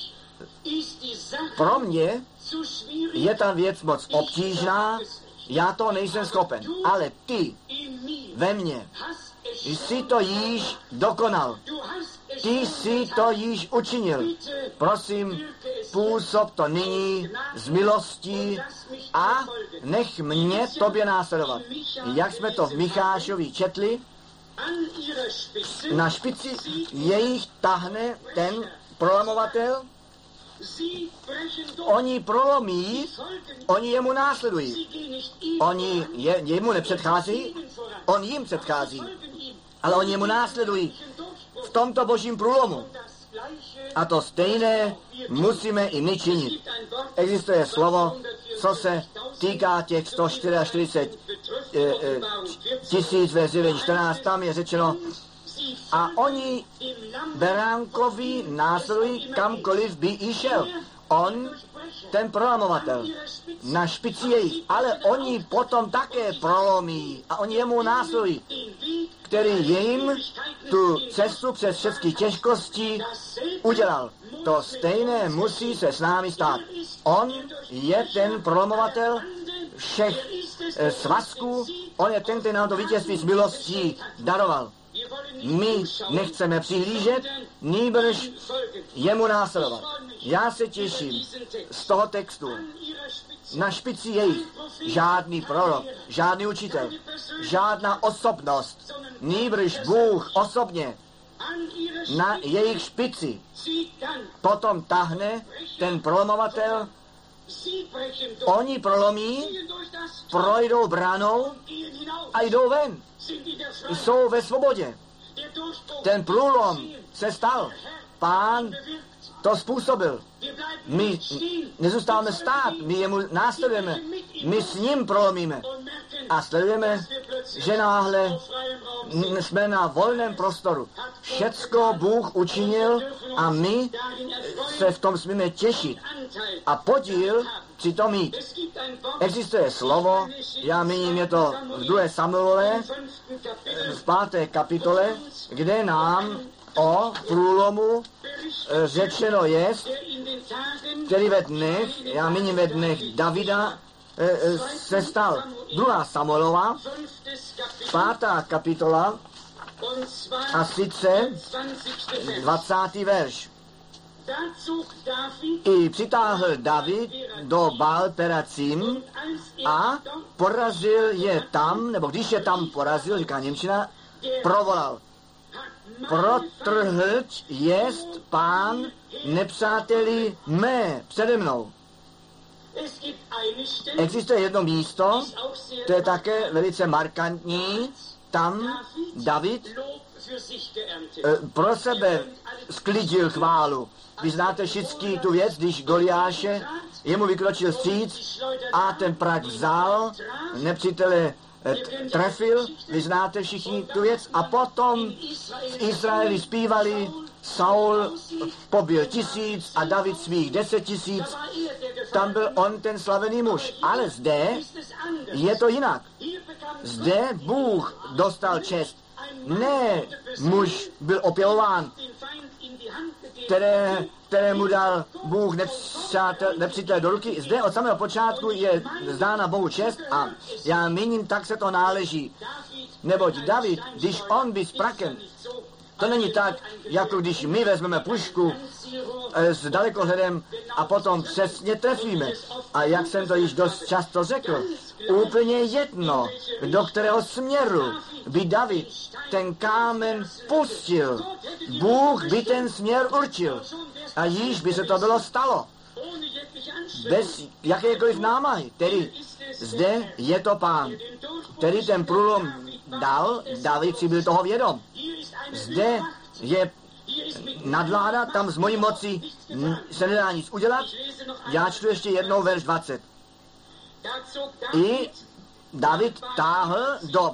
pro mě je ta věc moc obtížná, já to nejsem schopen, ale ty ve mně jsi to již dokonal. Ty jsi to již učinil. Prosím, působ to nyní z milostí a nech mě tobě následovat. Jak jsme to v Michášovi četli, na špici jejich tahne ten prolamovatel. Oni prolomí, oni jemu následují. Oni jemu nepředchází, on jim předchází, ale oni jemu následují v tomto božím průlomu. A to stejné musíme i my činit. Existuje slovo, co se týká těch 144 tisíc ve Zjevení 14, tam je řečeno: a oni beránkovi následují, kamkoliv by i šel. On, ten prolamovatel, na špici jejich, ale oni potom také prolomí a oni jemu následují, který jim tu cestu přes všechny těžkosti udělal. To stejné musí se s námi stát. On je ten prolomovatel všech svazků, on je ten, který nám to vítězství s milostí daroval. My nechceme přihlížet, nýbrž jemu následovat. Já se těším z toho textu. Na špici jejich žádný prorok, žádný učitel, žádná osobnost, nýbrž Bůh osobně na jejich špici. Potom tahne ten prolomovatel, oni prolomí, projdou branou a jdou ven. Jsou ve svobodě. Ten průlom se stal. Pán to způsobil. My nezůstáváme stát, my jemu následujeme, my s ním prolomíme a sledujeme, že náhle jsme na volném prostoru. Všecko Bůh učinil a my se v tom smíme těšit a podíl při tom mít. Existuje slovo, já míním, je to v 2. Samuelové, v 5. kapitole, kde nám o průlomu řečeno jest, který ve dnech, já míním ve dnech Davida, se stal. 2. Samuelova, 5. kapitola, a sice 20. verš. I přitáhl David do Baal Peracim a porazil je tam, nebo když je tam porazil, říká němčina, provolal: protrhlť jest Pán nepřáteli mé přede mnou. Existuje jedno místo, to je také velice markantní, tam David pro sebe sklidil chválu. Vy znáte všichni tu věc, když Goliáše jemu vykročil vstříc a ten prak vzal, nepřítele trefil, vy znáte všichni tu věc, a potom v Izraeli zpívali: Saul pobil 1000 a David svých 10 000. Tam byl on ten slavený muž. Ale zde je to jinak. Zde Bůh dostal čest. Ne, muž byl opěvován, kterému dal Bůh nepřítel do ruky. Zde od samého počátku je zdána Bohu čest a já míním, tak se to náleží. Neboť David, když on by s prakem, to není tak, jako když my vezmeme pušku s dalekohledem a potom přesně trefíme. A jak jsem to již dost často řekl, úplně jedno, do kterého směru by David ten kámen pustil, Bůh by ten směr určil a již by se to bylo stalo. Bez jakékoliv námahy. Tedy zde je to Pán, který ten průlom dal, David si byl toho vědom. Zde je nadvláda, tam z mojí moci se nedá nic udělat. Já čtu ještě jednou verš 20. I David táhl do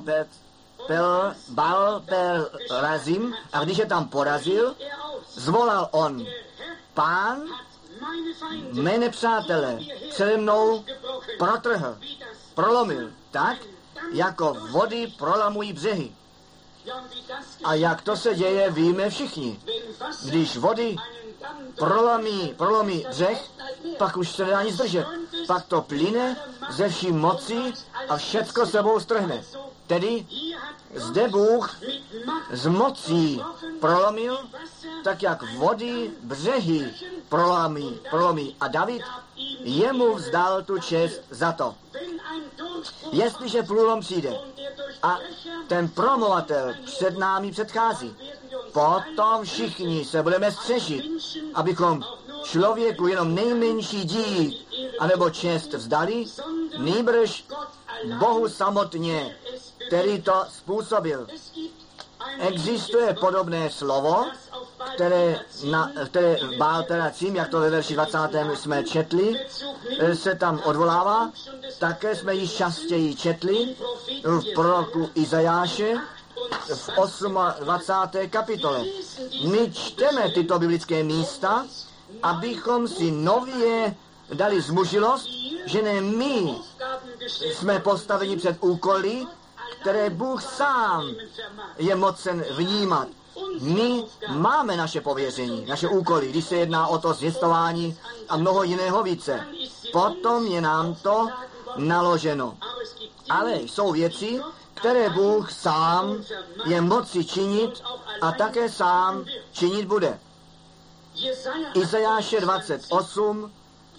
Baal Perazim a když je tam porazil, zvolal on: Pán mé nepřátele přede mnou protrhl, prolomil, tak, jako vody prolamují břehy. A jak to se děje, víme všichni. Když vody prolomí břeh, pak už se nedá nic držet. Pak to plyne ze vší moci a všecko sebou strhne. Tedy zde Bůh z mocí prolomil, tak jak vody břehy prolomí. A David jemu vzdal tu čest za to. Jestliže průlom přijde a ten promovatel před námi předchází, potom všichni se budeme střešit, abychom člověku jenom nejmenší dík anebo čest vzdali, nýbrž Bohu samotně, který to způsobil. Existuje podobné slovo, které v Baal Perazim, jak to ve verši 20. jsme četli, se tam odvolává. Také jsme již častěji četli v proroku Izajáše v 28. kapitole. My čteme tyto biblické místa, abychom si nově dali zmužilost, že ne my jsme postaveni před úkoly, které Bůh sám je mocen vnímat. My máme naše pověření, naše úkoly, když se jedná o to zvěstování a mnoho jiného více. Potom je nám to naloženo. Ale jsou věci, které Bůh sám je moci činit a také sám činit bude. Izajáše 28,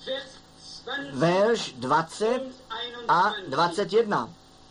verš 20 a 21.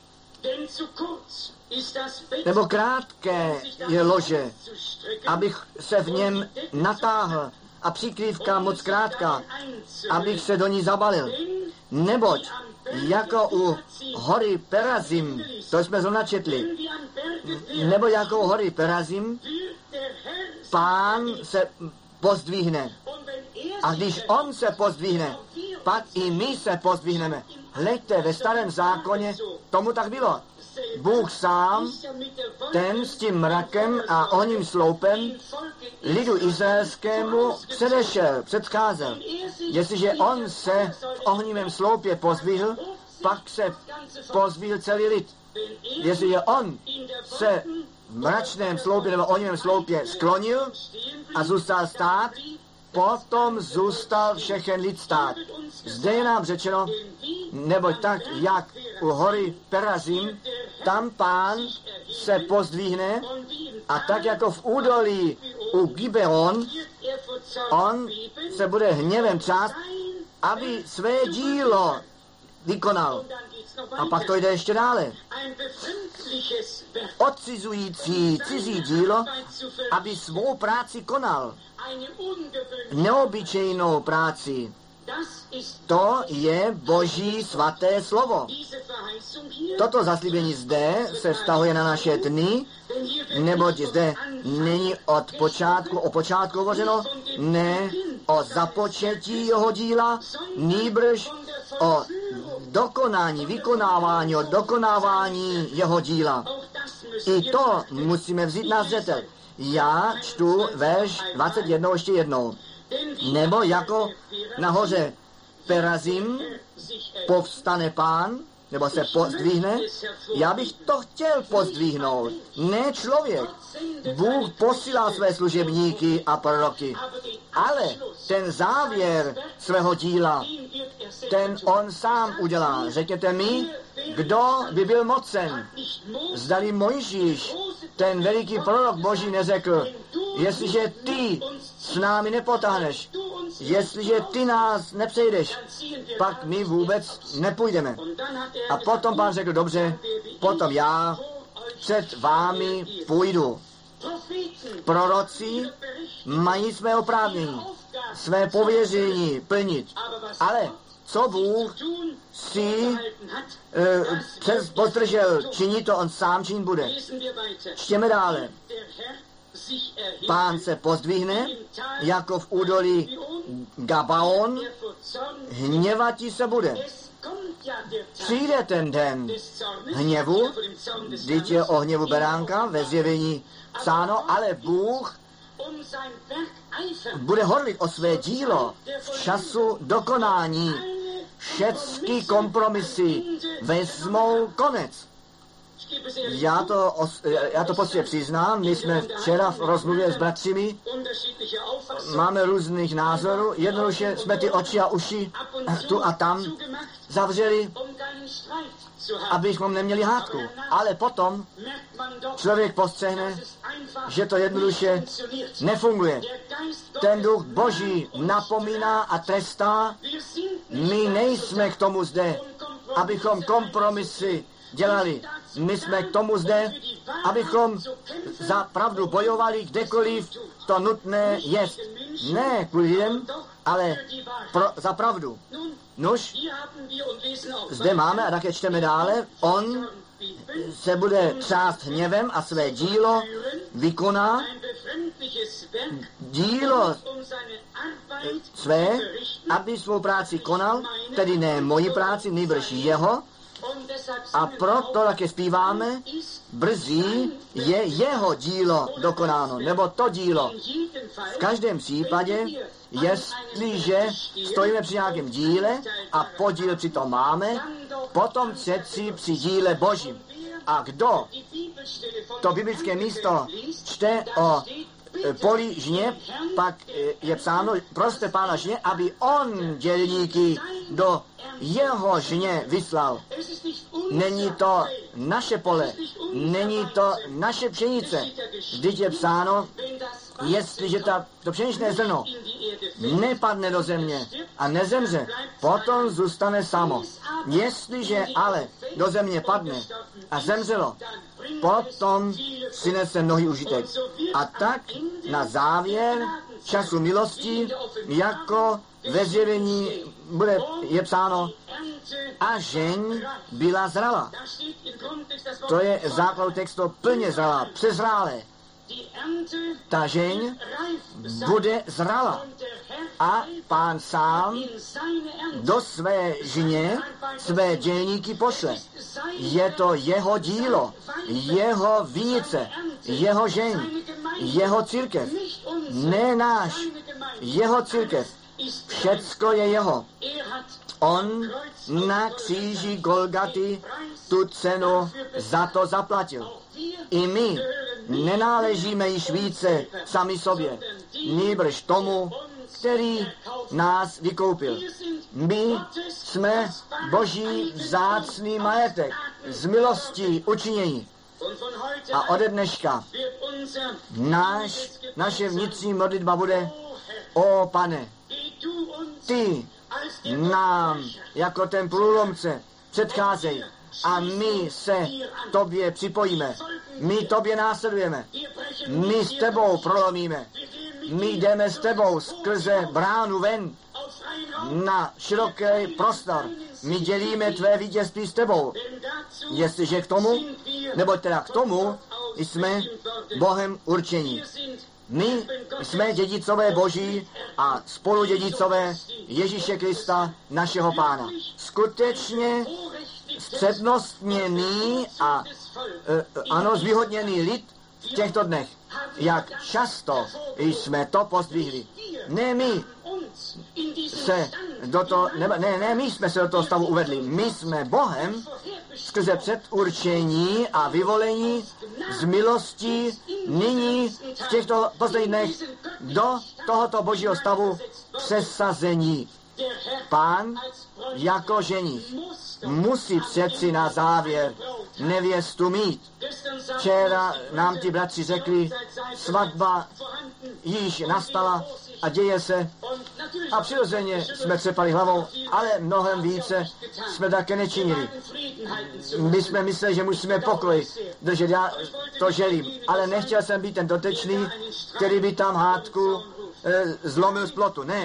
Nebo krátké je lože, abych se v něm natáhl, a přikrývka moc krátká, abych se do ní zabalil. Neboť jako u hory Perazim, to jsme zrovna četli, nebo jako u hory Perazim, Pán se pozdvihne. A když on se pozdvihne, pak i my se pozdvihneme. Hleďte, ve Starém zákoně tomu tak bylo. Bůh sám, ten s tím mrakem a oním sloupem lidu izraelskému předcházel. Jestliže on se v ohnivém sloupě pozdvihl, pak se pozdvihl celý lid. Jestliže on se v mračném sloupě nebo ohnivém sloupě sklonil a zůstal stát, potom zůstal všechen lid stát. Zde je nám řečeno, neboť tak, jak u hory Perazim, tam Pán se pozdvihne a tak jako v údolí u Gibeon, on se bude hněvem třást, aby své dílo vykonal. A pak to jde ještě dále. Odcizující cizí dílo, aby svou práci konal. Neobyčejnou práci. To je Boží svaté slovo. Toto zaslíbení zde se vztahuje na naše dny, neboť zde není o počátku hovořeno, ne o započetí jeho díla, nýbrž o dokonání, vykonávání, o dokonávání jeho díla. I to musíme vzít na zřetel. Já čtu verš 21 ještě jednou. Nebo jako nahoře Perazim povstane Pán, nebo se pozdvihne, já bych to chtěl pozdvihnout, ne člověk. Bůh posílá své služebníky a proroky, ale ten závěr svého díla, ten on sám udělá. Řekněte mi, kdo by byl mocen? Zdali Mojžíš, ten veliký prorok Boží, neřekl, jestliže ty s námi nepotáhneš, jestliže ty nás nepřejdeš, pak my vůbec nepůjdeme. A potom Pán řekl, dobře, potom já před vámi půjdu. Proroci mají své oprávnění, své pověření plnit. Ale co Bůh si pozdržel činit, to on sám činit bude. Čtěme dále. Pán se pozdvihne, jako v údolí Gabaon, hněvatí se bude. Přijde ten den hněvu, vždyť je o hněvu beránka ve Zjevení psáno, ale Bůh bude horlit o své dílo v času dokonání. Všechny kompromisy vezmou konec. Já to prostě přiznám, my jsme včera v rozmluvě s bratřími, máme různých názorů, jednoduše jsme ty oči a uši tu a tam zavřeli, abychom neměli hádku. Ale potom člověk postřehne, že to jednoduše nefunguje. Ten duch Boží napomíná a trestá. My nejsme k tomu zde, abychom kompromisy dělali. My jsme k tomu zde, abychom za pravdu bojovali kdekoliv to nutné jest. Ne kvůli lidem, ale za pravdu. Nuž, zde máme a také čteme dále, on se bude třást hněvem a své dílo vykoná, dílo své, aby svou práci konal, tedy ne moji práci, nýbrž jeho. A proto, jak je zpíváme, brzy je jeho dílo dokonáno, nebo to dílo. V každém případě, jestliže stojíme při nějakém díle a podíl přitom máme, potom přeci při díle Božím. A kdo to biblické místo čte o poli žně, pak je psáno, proste Pána žně, aby on dělníky do jeho žně vyslal. Není to naše pole, není to naše pšenice. Vždyť je psáno, jestliže to pšeničné zrno nepadne do země a nezemře, potom zůstane samo. Jestliže ale do země padne a zemřelo, potom přinese mnohý užitek. A tak na závěr času milosti, jako ve Zjevení je psáno, a žeň byla zralá. To je základ textu plně zralá, přezrálé. Ta žeň bude zrala a Pán sám do své žně své dělníky pošle. Je to jeho dílo, jeho vinice, jeho žeň, jeho církev, ne náš, jeho církev. Všecko je jeho. On na kříži Golgaty tu cenu za to zaplatil. I my nenáležíme již více sami sobě, nýbrž tomu, který nás vykoupil. My jsme Boží vzácný majetek, z milostí učinění. A ode dneška naše vnitřní modlitba bude: O Pane, ty nám jako ten průlomce předcházej a my se tobě připojíme. My tobě následujeme. My s tebou prolomíme. My jdeme s tebou skrze bránu ven na široký prostor. My dělíme tvé vítězství s tebou. Jestliže k tomu, nebo teda k tomu, jsme Bohem určení. My jsme dědicové Boží a spoludědicové Ježíše Krista, našeho Pána. Skutečně přednostněný a zvýhodněný lid v těchto dnech. Jak často jsme to pozdvihli. Ne my jsme se do toho stavu uvedli. My jsme Bohem skrze předurčení a vyvolení z milostí nyní v těchto posledních dnech do tohoto Božího stavu přesazení. Pán jako ženich musí přeci na závěr nevěstu mít. Včera nám ti bratři řekli, svatba již nastala a děje se. A přirozeně jsme třepali hlavou, ale mnohem více jsme také nečinili. My jsme mysleli, že musíme pokoj držet, já to želím, ale nechtěl jsem být ten dotečný, který by tam hádku zlomil z plotu. Ne,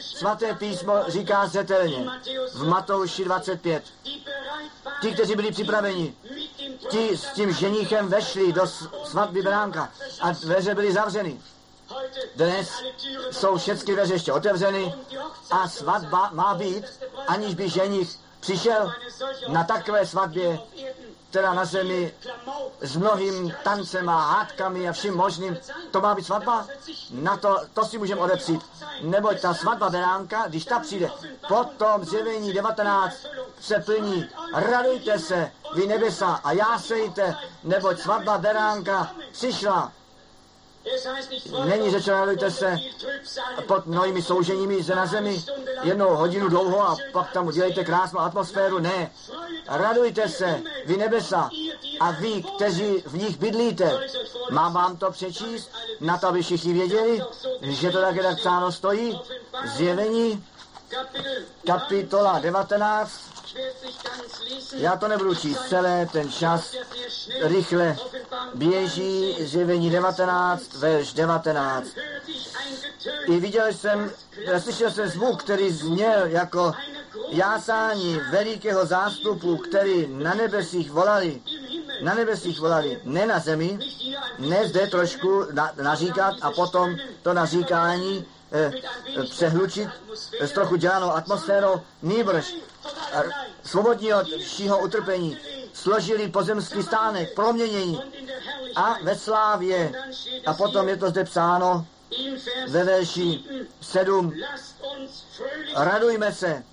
Svaté písmo říká zřetelně v Matouši 25. Ti, kteří byli připraveni, ti s tím ženichem vešli do svatby beránka a dveře byly zavřeny. Dnes jsou všechny dveře ještě otevřeny a svatba má být, aniž by ženich přišel na takové svatbě, která na zemi s mnohým tancem a hádkami a vším možným. To má být svatba? Na to si můžeme odepřít. Neboť ta svatba beránka, když ta přijde, potom zjevení 19 se plní. Radujte se, vy nebesa, a jásejte, neboť svatba beránka přišla. Není řečeno, radujte se pod mnohými souženími ze na zemi 1 hodinu dlouho a pak tam udělejte krásnou atmosféru. Ne. Radujte se, vy nebesa, a vy, kteří v nich bydlíte. Mám vám to přečíst, na to, aby všichni věděli, že to také tak psáno stojí. Zjevení, kapitola 19. Já to nebudu číst celé, ten čas rychle běží. Zjevení 19, verš 19. I slyšel jsem zvuk, který zněl jako jásání velikého zástupu, který na nebesích volali, ne na zemi, ne zde trošku naříkat a potom to naříkání přehlučit s trochu dělanou atmosférou, nýbrž svobodní od všího utrpení, složili pozemský stánek, proměnění a ve slávě. A potom je to zde psáno ve verši 7. Radujme se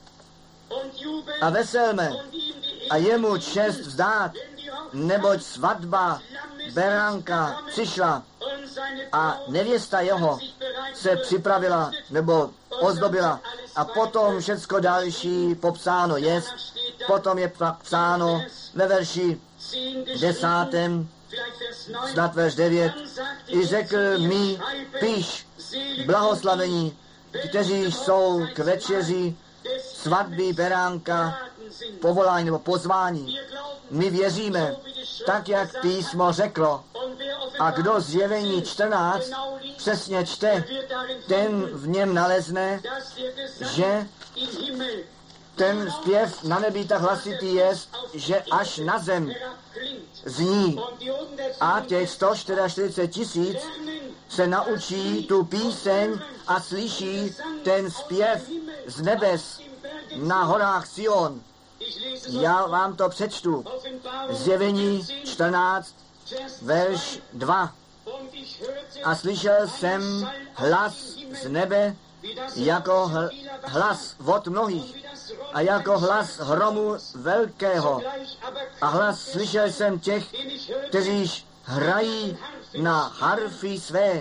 a veselme a jemu čest vzdát, neboť svatba beránka přišla a nevěsta jeho se připravila nebo ozdobila. A potom všecko další popsáno je. Potom je psáno ve verši 10. snad verš 9. I řekl mi, píš, blahoslavení, kteří jsou k večeři svatby beránka povolání nebo pozvání. My věříme, tak jak písmo řeklo. A kdo zjevení 14 přesně čte, ten v něm nalezne, že ten zpěv na nebi tak hlasitý je, že až na zem zní. A těch 144 000 se naučí tu píseň a slyší ten zpěv z nebes na horách Sion. Já vám to přečtu. Zjevení 14, verš 2. A slyšel jsem hlas z nebe jako hlas vod mnohých a jako hlas hromu velkého. A hlas slyšel jsem těch, kteří hrají na harfy své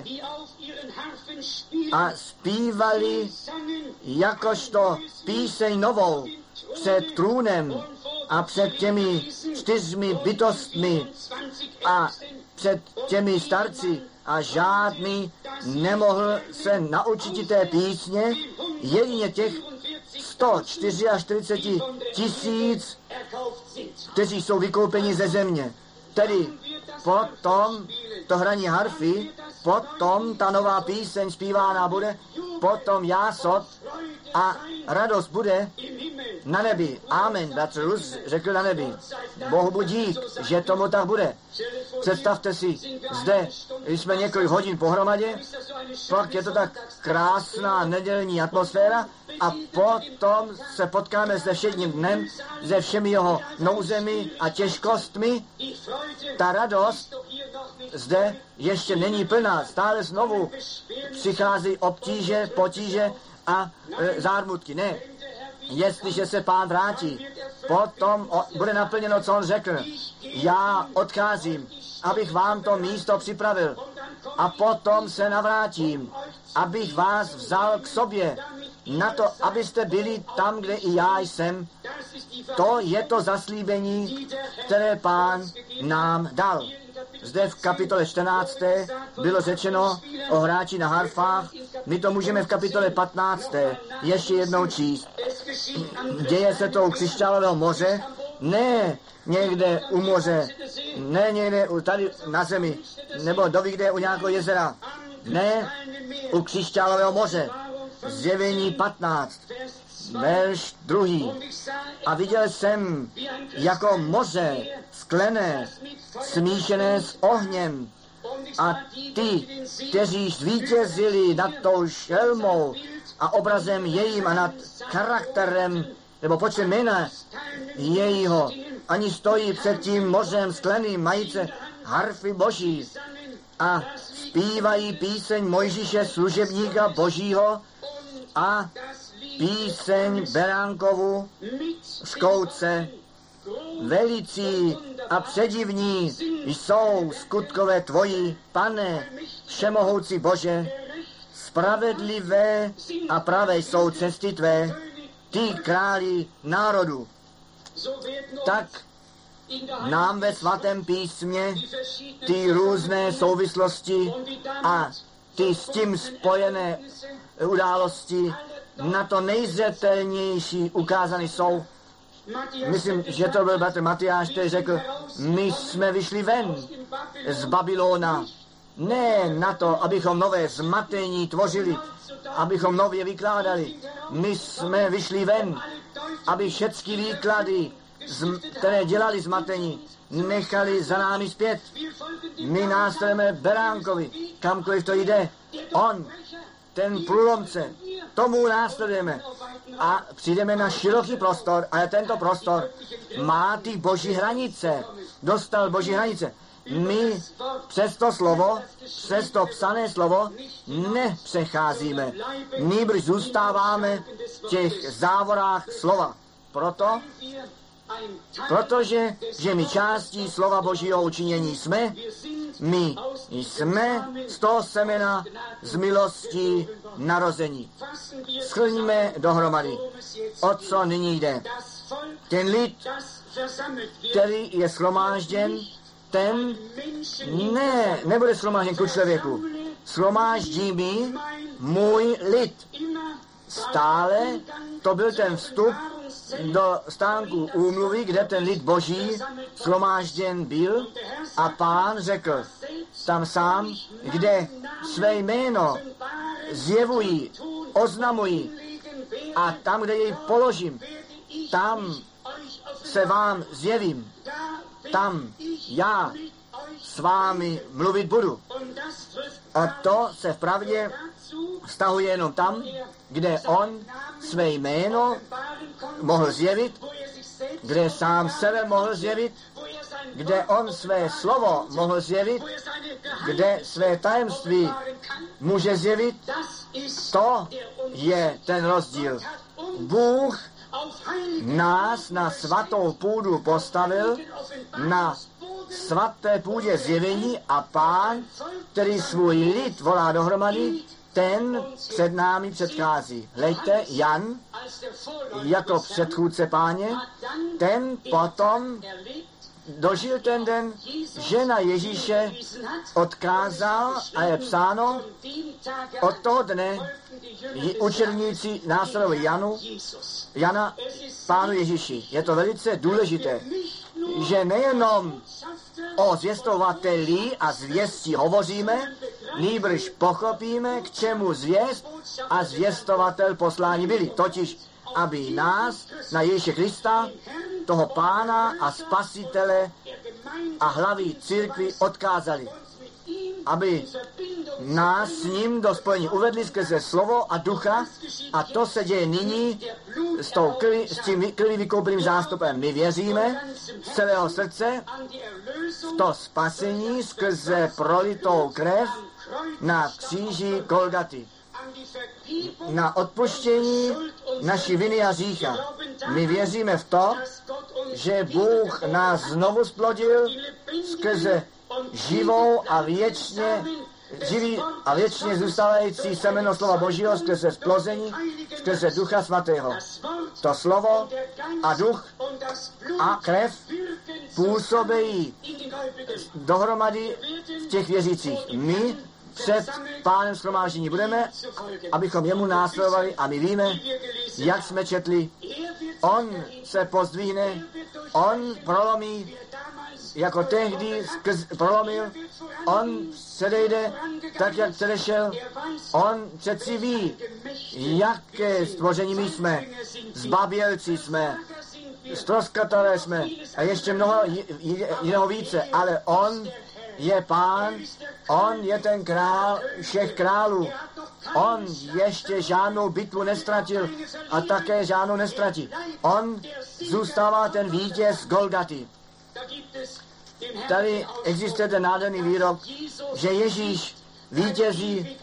a zpívali jakožto píseň novou před trůnem a před těmi 4 bytostmi a před těmi starci a žádný nemohl se naučit té písně, jedině těch 144 000, kteří jsou vykoupeni ze země. Tedy potom to hraní harfy, potom ta nová píseň zpívána bude, potom jásot a radost bude na nebi. Amen. Bratr Rus řekl na nebi. Bohu buď dík, že tomu tak bude. Představte si, zde, když jsme několik hodin pohromadě, pak je to tak krásná nedělní atmosféra a potom se potkáme se všedním dnem, se všemi jeho nouzemi a těžkostmi. Ta radost zde ještě není plná. Stále znovu přichází obtíže, potíže a zármutky. Ne. Jestliže se Pán vrátí, potom bude naplněno, co on řekl. Já odcházím, abych vám to místo připravil a potom se navrátím, abych vás vzal k sobě, na to, abyste byli tam, kde i já jsem. To je to zaslíbení, které Pán nám dal. Zde v kapitole 14. bylo řečeno o hráči na harfách. My to můžeme v kapitole 15. ještě jednou číst. Děje se to u křišťálového moře, ne někde u moře, ne někde tady na zemi, nebo doví kde u nějakého jezera. Ne, u křišťálového moře. Zjevení 15, verš 2. A viděl jsem jako moře sklené, smíšené s ohněm. A ty, kteří zvítězili nad tou šelmou a obrazem jejím a nad charakterem, nebo počtem jména jejího, ani stojí před tím mořem skleným, majíce harfy boží a zpívají píseň Mojžíše služebníka božího a píseň Beránkovu škouce. Velicí a předivní jsou skutkové tvoji, Pane, všemohoucí Bože, spravedlivé a pravé jsou cesty tvé, ty králi národu. Tak nám ve svatém písmě ty různé souvislosti a ty s tím spojené události na to nejzřetelnější ukázány jsou. Myslím, že to byl bratr Matyáš, který řekl, my jsme vyšli ven z Babylona, ne na to, abychom nové zmatení tvořili, abychom nově vykládali. My jsme vyšli ven, aby všechny výklady, které dělali zmatení, nechali za námi zpět. My následujeme Beránkovi, kamkoliv to jde. On, ten průlomce, tomu následujeme a přijdeme na široký prostor, ale tento prostor má ty boží hranice, dostal boží hranice. My přes to slovo, přes to psané slovo nepřecházíme, nýbrž zůstáváme v těch závorách slova. Protože my částí slova božího učinění jsme, my jsme z toho semena z milostí narození. Shrníme dohromady, o co nyní jde. Ten lid, který je shromážděn, ten nebude shromážděn ku člověku. Shromáždí mi můj lid. Stále to byl ten vstup do stánku úmluvy, kde ten lid boží shromážděn byl a Pán řekl tam sám, kde své jméno zjevují, oznamují a tam, kde jej položím, tam se vám zjevím, tam já s vámi mluvit budu. A to se vpravdě vztahuje jenom tam, kde on své jméno mohl zjevit, kde sám sebe mohl zjevit, kde on své slovo mohl zjevit, kde své tajemství může zjevit. To je ten rozdíl. Bůh nás na svatou půdu postavil, na svaté půdě zjevení a Pán, který svůj lid volá dohromady, ten před námi předchází. Hleďte, Jan, jako předchůdce Páně, ten potom dožil ten den, že na Ježíše odkázal a je psáno, od toho dne učedníci následovali Jana Pánu Ježíši. Je to velice důležité, že nejenom o zvěstovateli a zvěstí hovoříme, nýbrž pochopíme, k čemu zvěst a zvěstovatel poslání byli. Totiž, aby nás na Ježíše Krista, toho Pána a Spasitele a hlavy církvi odkázali. Aby nás s ním do spojení uvedli skrze slovo a ducha a to se děje nyní s tím krví vykoupeným zástupem. My věříme z celého srdce v to spasení skrze prolitou krev na kříži Golgaty, na odpuštění naší viny a hřícha. My věříme v to, že Bůh nás znovu splodil skrze živou a živý a věčně zůstávající semeno slova Božího skrze splození, skrze Ducha Svatého. To slovo a duch a krev působí dohromady v těch věřících. My před Pánem shromáždění budeme, abychom jemu následovali a my víme, jak jsme četli, on se pozdvihne, on prolomí jako tehdy prolomil, on předejde tak, jak předešel. On přeci ví, jaké stvoření my jsme. Zbabělci jsme, ztroskatelé jsme a ještě mnoho jiného více, ale on je Pán, on je ten král všech králů. On ještě žádnou bitvu nestratil a také žádnou nestratí. On zůstává ten vítěz Golgaty. Tady existuje ten nádherný výrok, že Ježíš vítězí,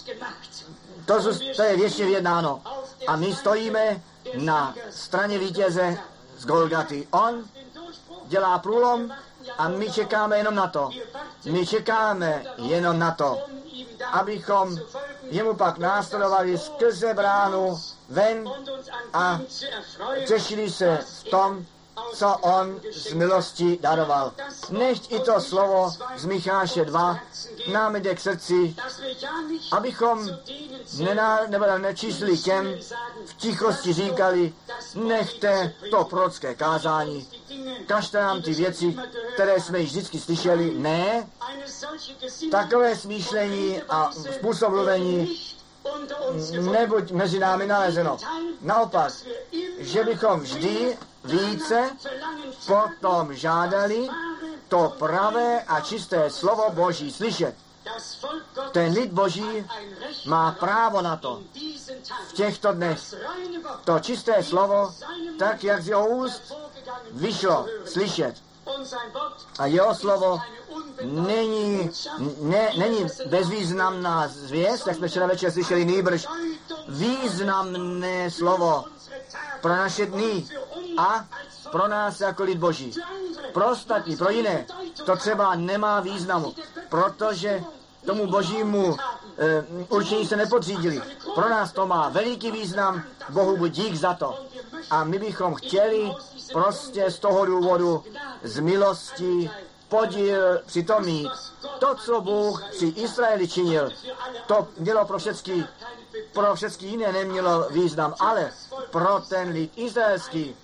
to je věčně vyjednáno. A my stojíme na straně vítěze z Golgaty. On dělá průlom a my čekáme jenom na to. My čekáme jenom na to, abychom jemu pak následovali skrze bránu ven a těšili se v tom, co on z milosti daroval. Nechť i to slovo z Micháše 2 nám jde k srdci, abychom nečísli těm v tichosti říkali, nechte to prorocké kázání, kažte nám ty věci, které jsme již vždycky slyšeli. Ne, takové smýšlení a způsob mluvení nebuď mezi námi nalezeno. Naopak, že bychom vždy více potom žádali to pravé a čisté slovo Boží slyšet. Ten lid Boží má právo na to v těchto dnech. To čisté slovo, tak jak z jeho úst vyšlo slyšet. A jeho slovo není bezvýznamná zvěst, jak jsme včera večer slyšeli, nýbrž významné slovo pro naše dny a pro nás jako lid Boží. Pro ostatní, pro jiné, to třeba nemá významu, protože tomu Božímu určení se nepodřídili. Pro nás to má veliký význam, Bohu buď dík za to. A my bychom chtěli prostě z toho důvodu, z milosti, podíl při tom mít. To, co Bůh při Izraeli činil, to mělo pro všechny jiné nemělo význam, ale pro ten lid izraelský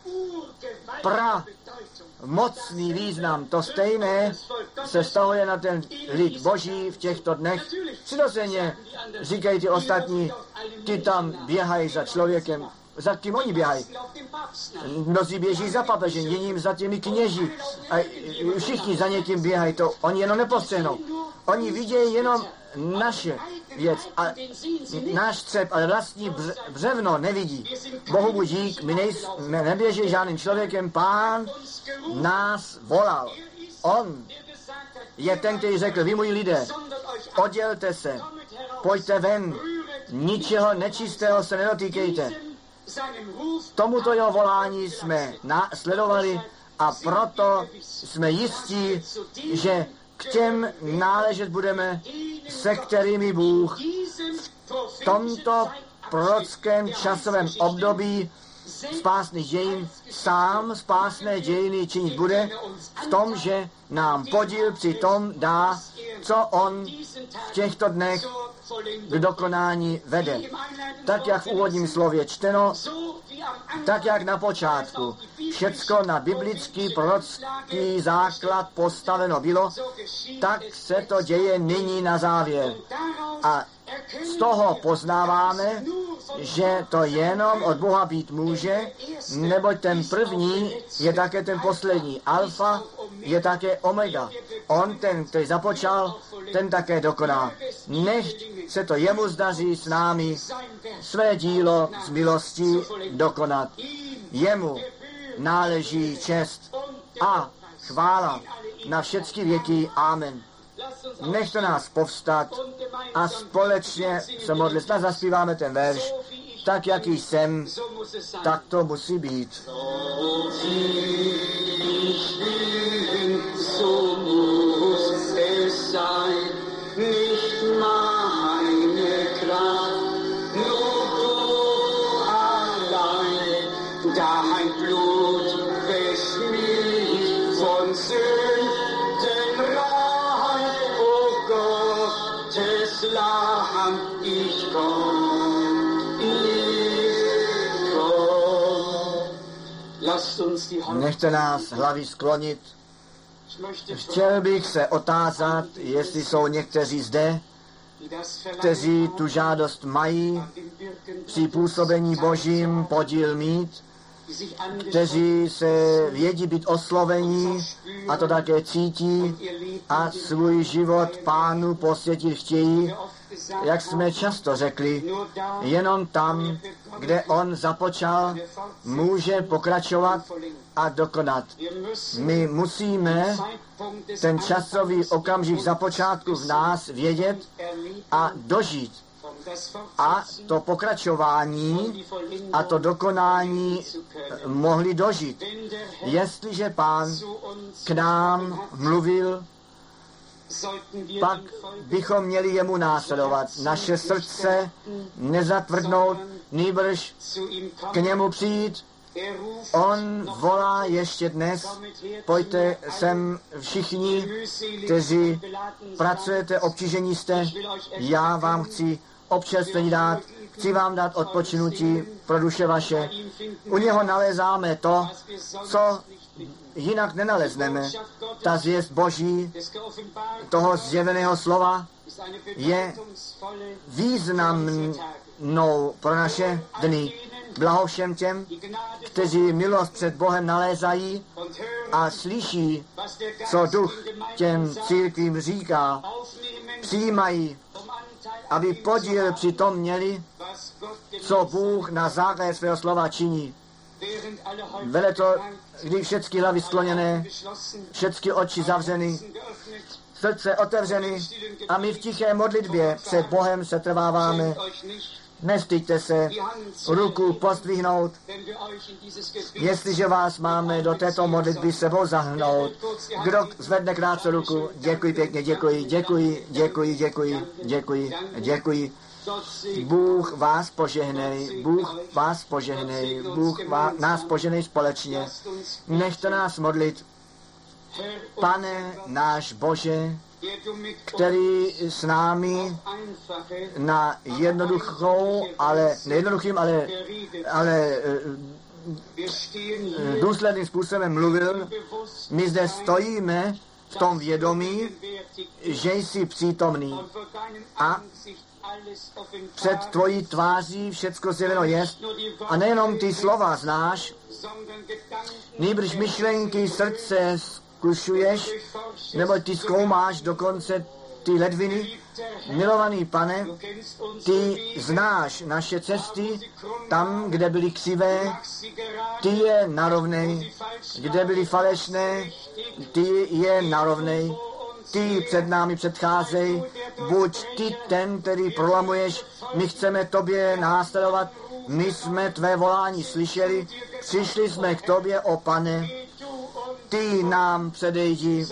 mocný význam. To stejné se vztahuje na ten lid Boží v těchto dnech. Přirozeně říkají ty ostatní, ty tam běhají za člověkem. Za kým oni běhají? Mnozí běží za papežem, jiní za těmi kněži. A všichni za někým běhají, to oni jenom nepostřehnou. Oni vidějí jenom naše věc a náš střep, ale vlastní břevno nevidí. Bohu buď dík, my neběží žádným člověkem, Pán nás volal. On je ten, který řekl, vy moji lidé, oddělte se, pojďte ven, ničeho nečistého se nedotýkejte. Tomuto jeho volání jsme sledovali a proto jsme jistí, že k těm náležet budeme, se kterými Bůh v tomto prorockém časovém období spásných dějin sám spásné dějiny činit bude v tom, že nám podíl při tom dá, co on v těchto dnech k dokonání vede. Tak, jak v úvodním slově čteno, tak, jak na počátku všecko na biblický prorocký základ postaveno bylo, tak se to děje nyní na závěr. A z toho poznáváme, že to jenom od Boha být může, neboť ten první je také ten poslední. Alfa je také omega. On, ten, který započal, ten také dokoná. Nechť se to jemu zdaří s námi své dílo z milostí dokonat. Jemu náleží čest a chvála na všechny věky. Amen. Nechte nás povstat a společně se modlit. A zaspíváme ten verš. Tak, jak jsem, tak to musí být. So muss es sein, nicht meine Kraft, nur du allein, dein Blut wäscht mich von Sünden rein, o Gottes Lamm, ich komm, ich komm. Lasst uns die Hand. Nechte nás hlavy sklonit. Chtěl bych se otázat, jestli jsou někteří zde, kteří tu žádost mají při působení Božím podíl mít, kteří se vědí být oslovení a to také cítí a svůj život Pánu posvětit chtějí, jak jsme často řekli, jenom tam, kde on započal, může pokračovat a dokonat. My musíme ten časový okamžik započátku v nás vědět a dožít. A to pokračování a to dokonání mohli dožít. Jestliže Pán k nám mluvil, pak bychom měli jemu následovat. Naše srdce nezatvrdnout, nýbrž k němu přijít. On volá ještě dnes, pojďte sem všichni, kteří pracujete, obtížení jste, já vám chci občerstvení dát, chci vám dát odpočinutí pro duše vaše. U něho nalézáme to, co jinak nenalezneme. Ta zvěst Boží, toho zjeveného slova, je významnou pro naše dny. Blaho všem těm, kteří milost před Bohem nalézají a slyší, co duch těm církvím říká, přijímají, aby podíl při tom měli, co Bůh na základě svého slova činí. Vele to, kdy všechny hlavy skloněné, všechny oči zavřeny, srdce otevřeny a my v tiché modlitbě před Bohem se trváváme. Nestyďte se ruku pozdvihnout, jestliže vás máme do této modlitby sebou zahrnout. Kdo zvedne krátce ruku, děkuji pěkně, děkuji. Bůh vás požehnej, Bůh nás požehnej společně. Nechte nás modlit. Pane náš Bože, který s námi na důsledným způsobem mluvil. My zde stojíme v tom vědomí, že jsi přítomný a před tvojí tváří všecko zjeveno jest a nejenom ty slova znáš, nýbrž myšlenky srdce zkušuješ, nebo ty zkoumáš dokonce ty ledviny. Milovaný Pane, ty znáš naše cesty, tam, kde byly křivé, ty je narovnej, kde byly falešné, ty je narovnej, ty před námi předcházej, buď ty ten, který prolamuješ, my chceme tobě následovat, my jsme tvé volání slyšeli, přišli jsme k tobě, o Pane, ty nám předejdi,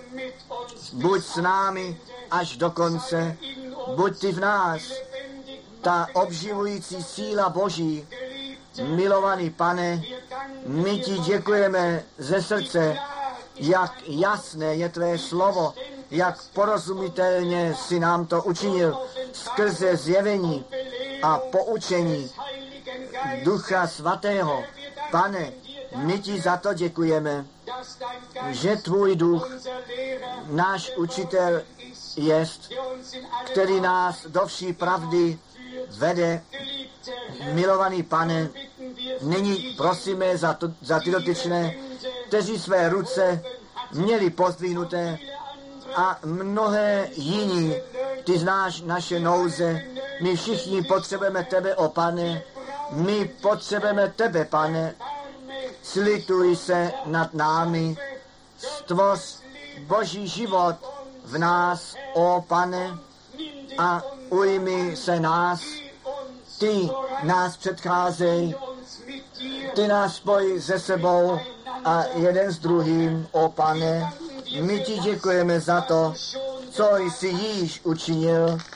buď s námi až do konce, buď ty v nás, ta obživující síla Boží. Milovaný Pane, my ti děkujeme ze srdce, jak jasné je tvé slovo, jak porozumitelně si nám to učinil skrze zjevení a poučení Ducha Svatého. Pane, my ti za to děkujeme, že tvůj duch, náš učitel jest, který nás do vší pravdy vede. Milovaný Pane, nyní prosíme za ty dotyčné, kteří své ruce měli pozdvihnuté a mnohé jiní. Ty znáš naše nouze, my všichni potřebujeme tebe, o Pane, my potřebujeme tebe, Pane, slituj se nad námi, stvoř Boží život v nás, o Pane, a ujmi se nás, ty nás předcházej, ty nás spoj se sebou a jeden s druhým, o Pane, my ti děkujeme za to, co jsi již učinil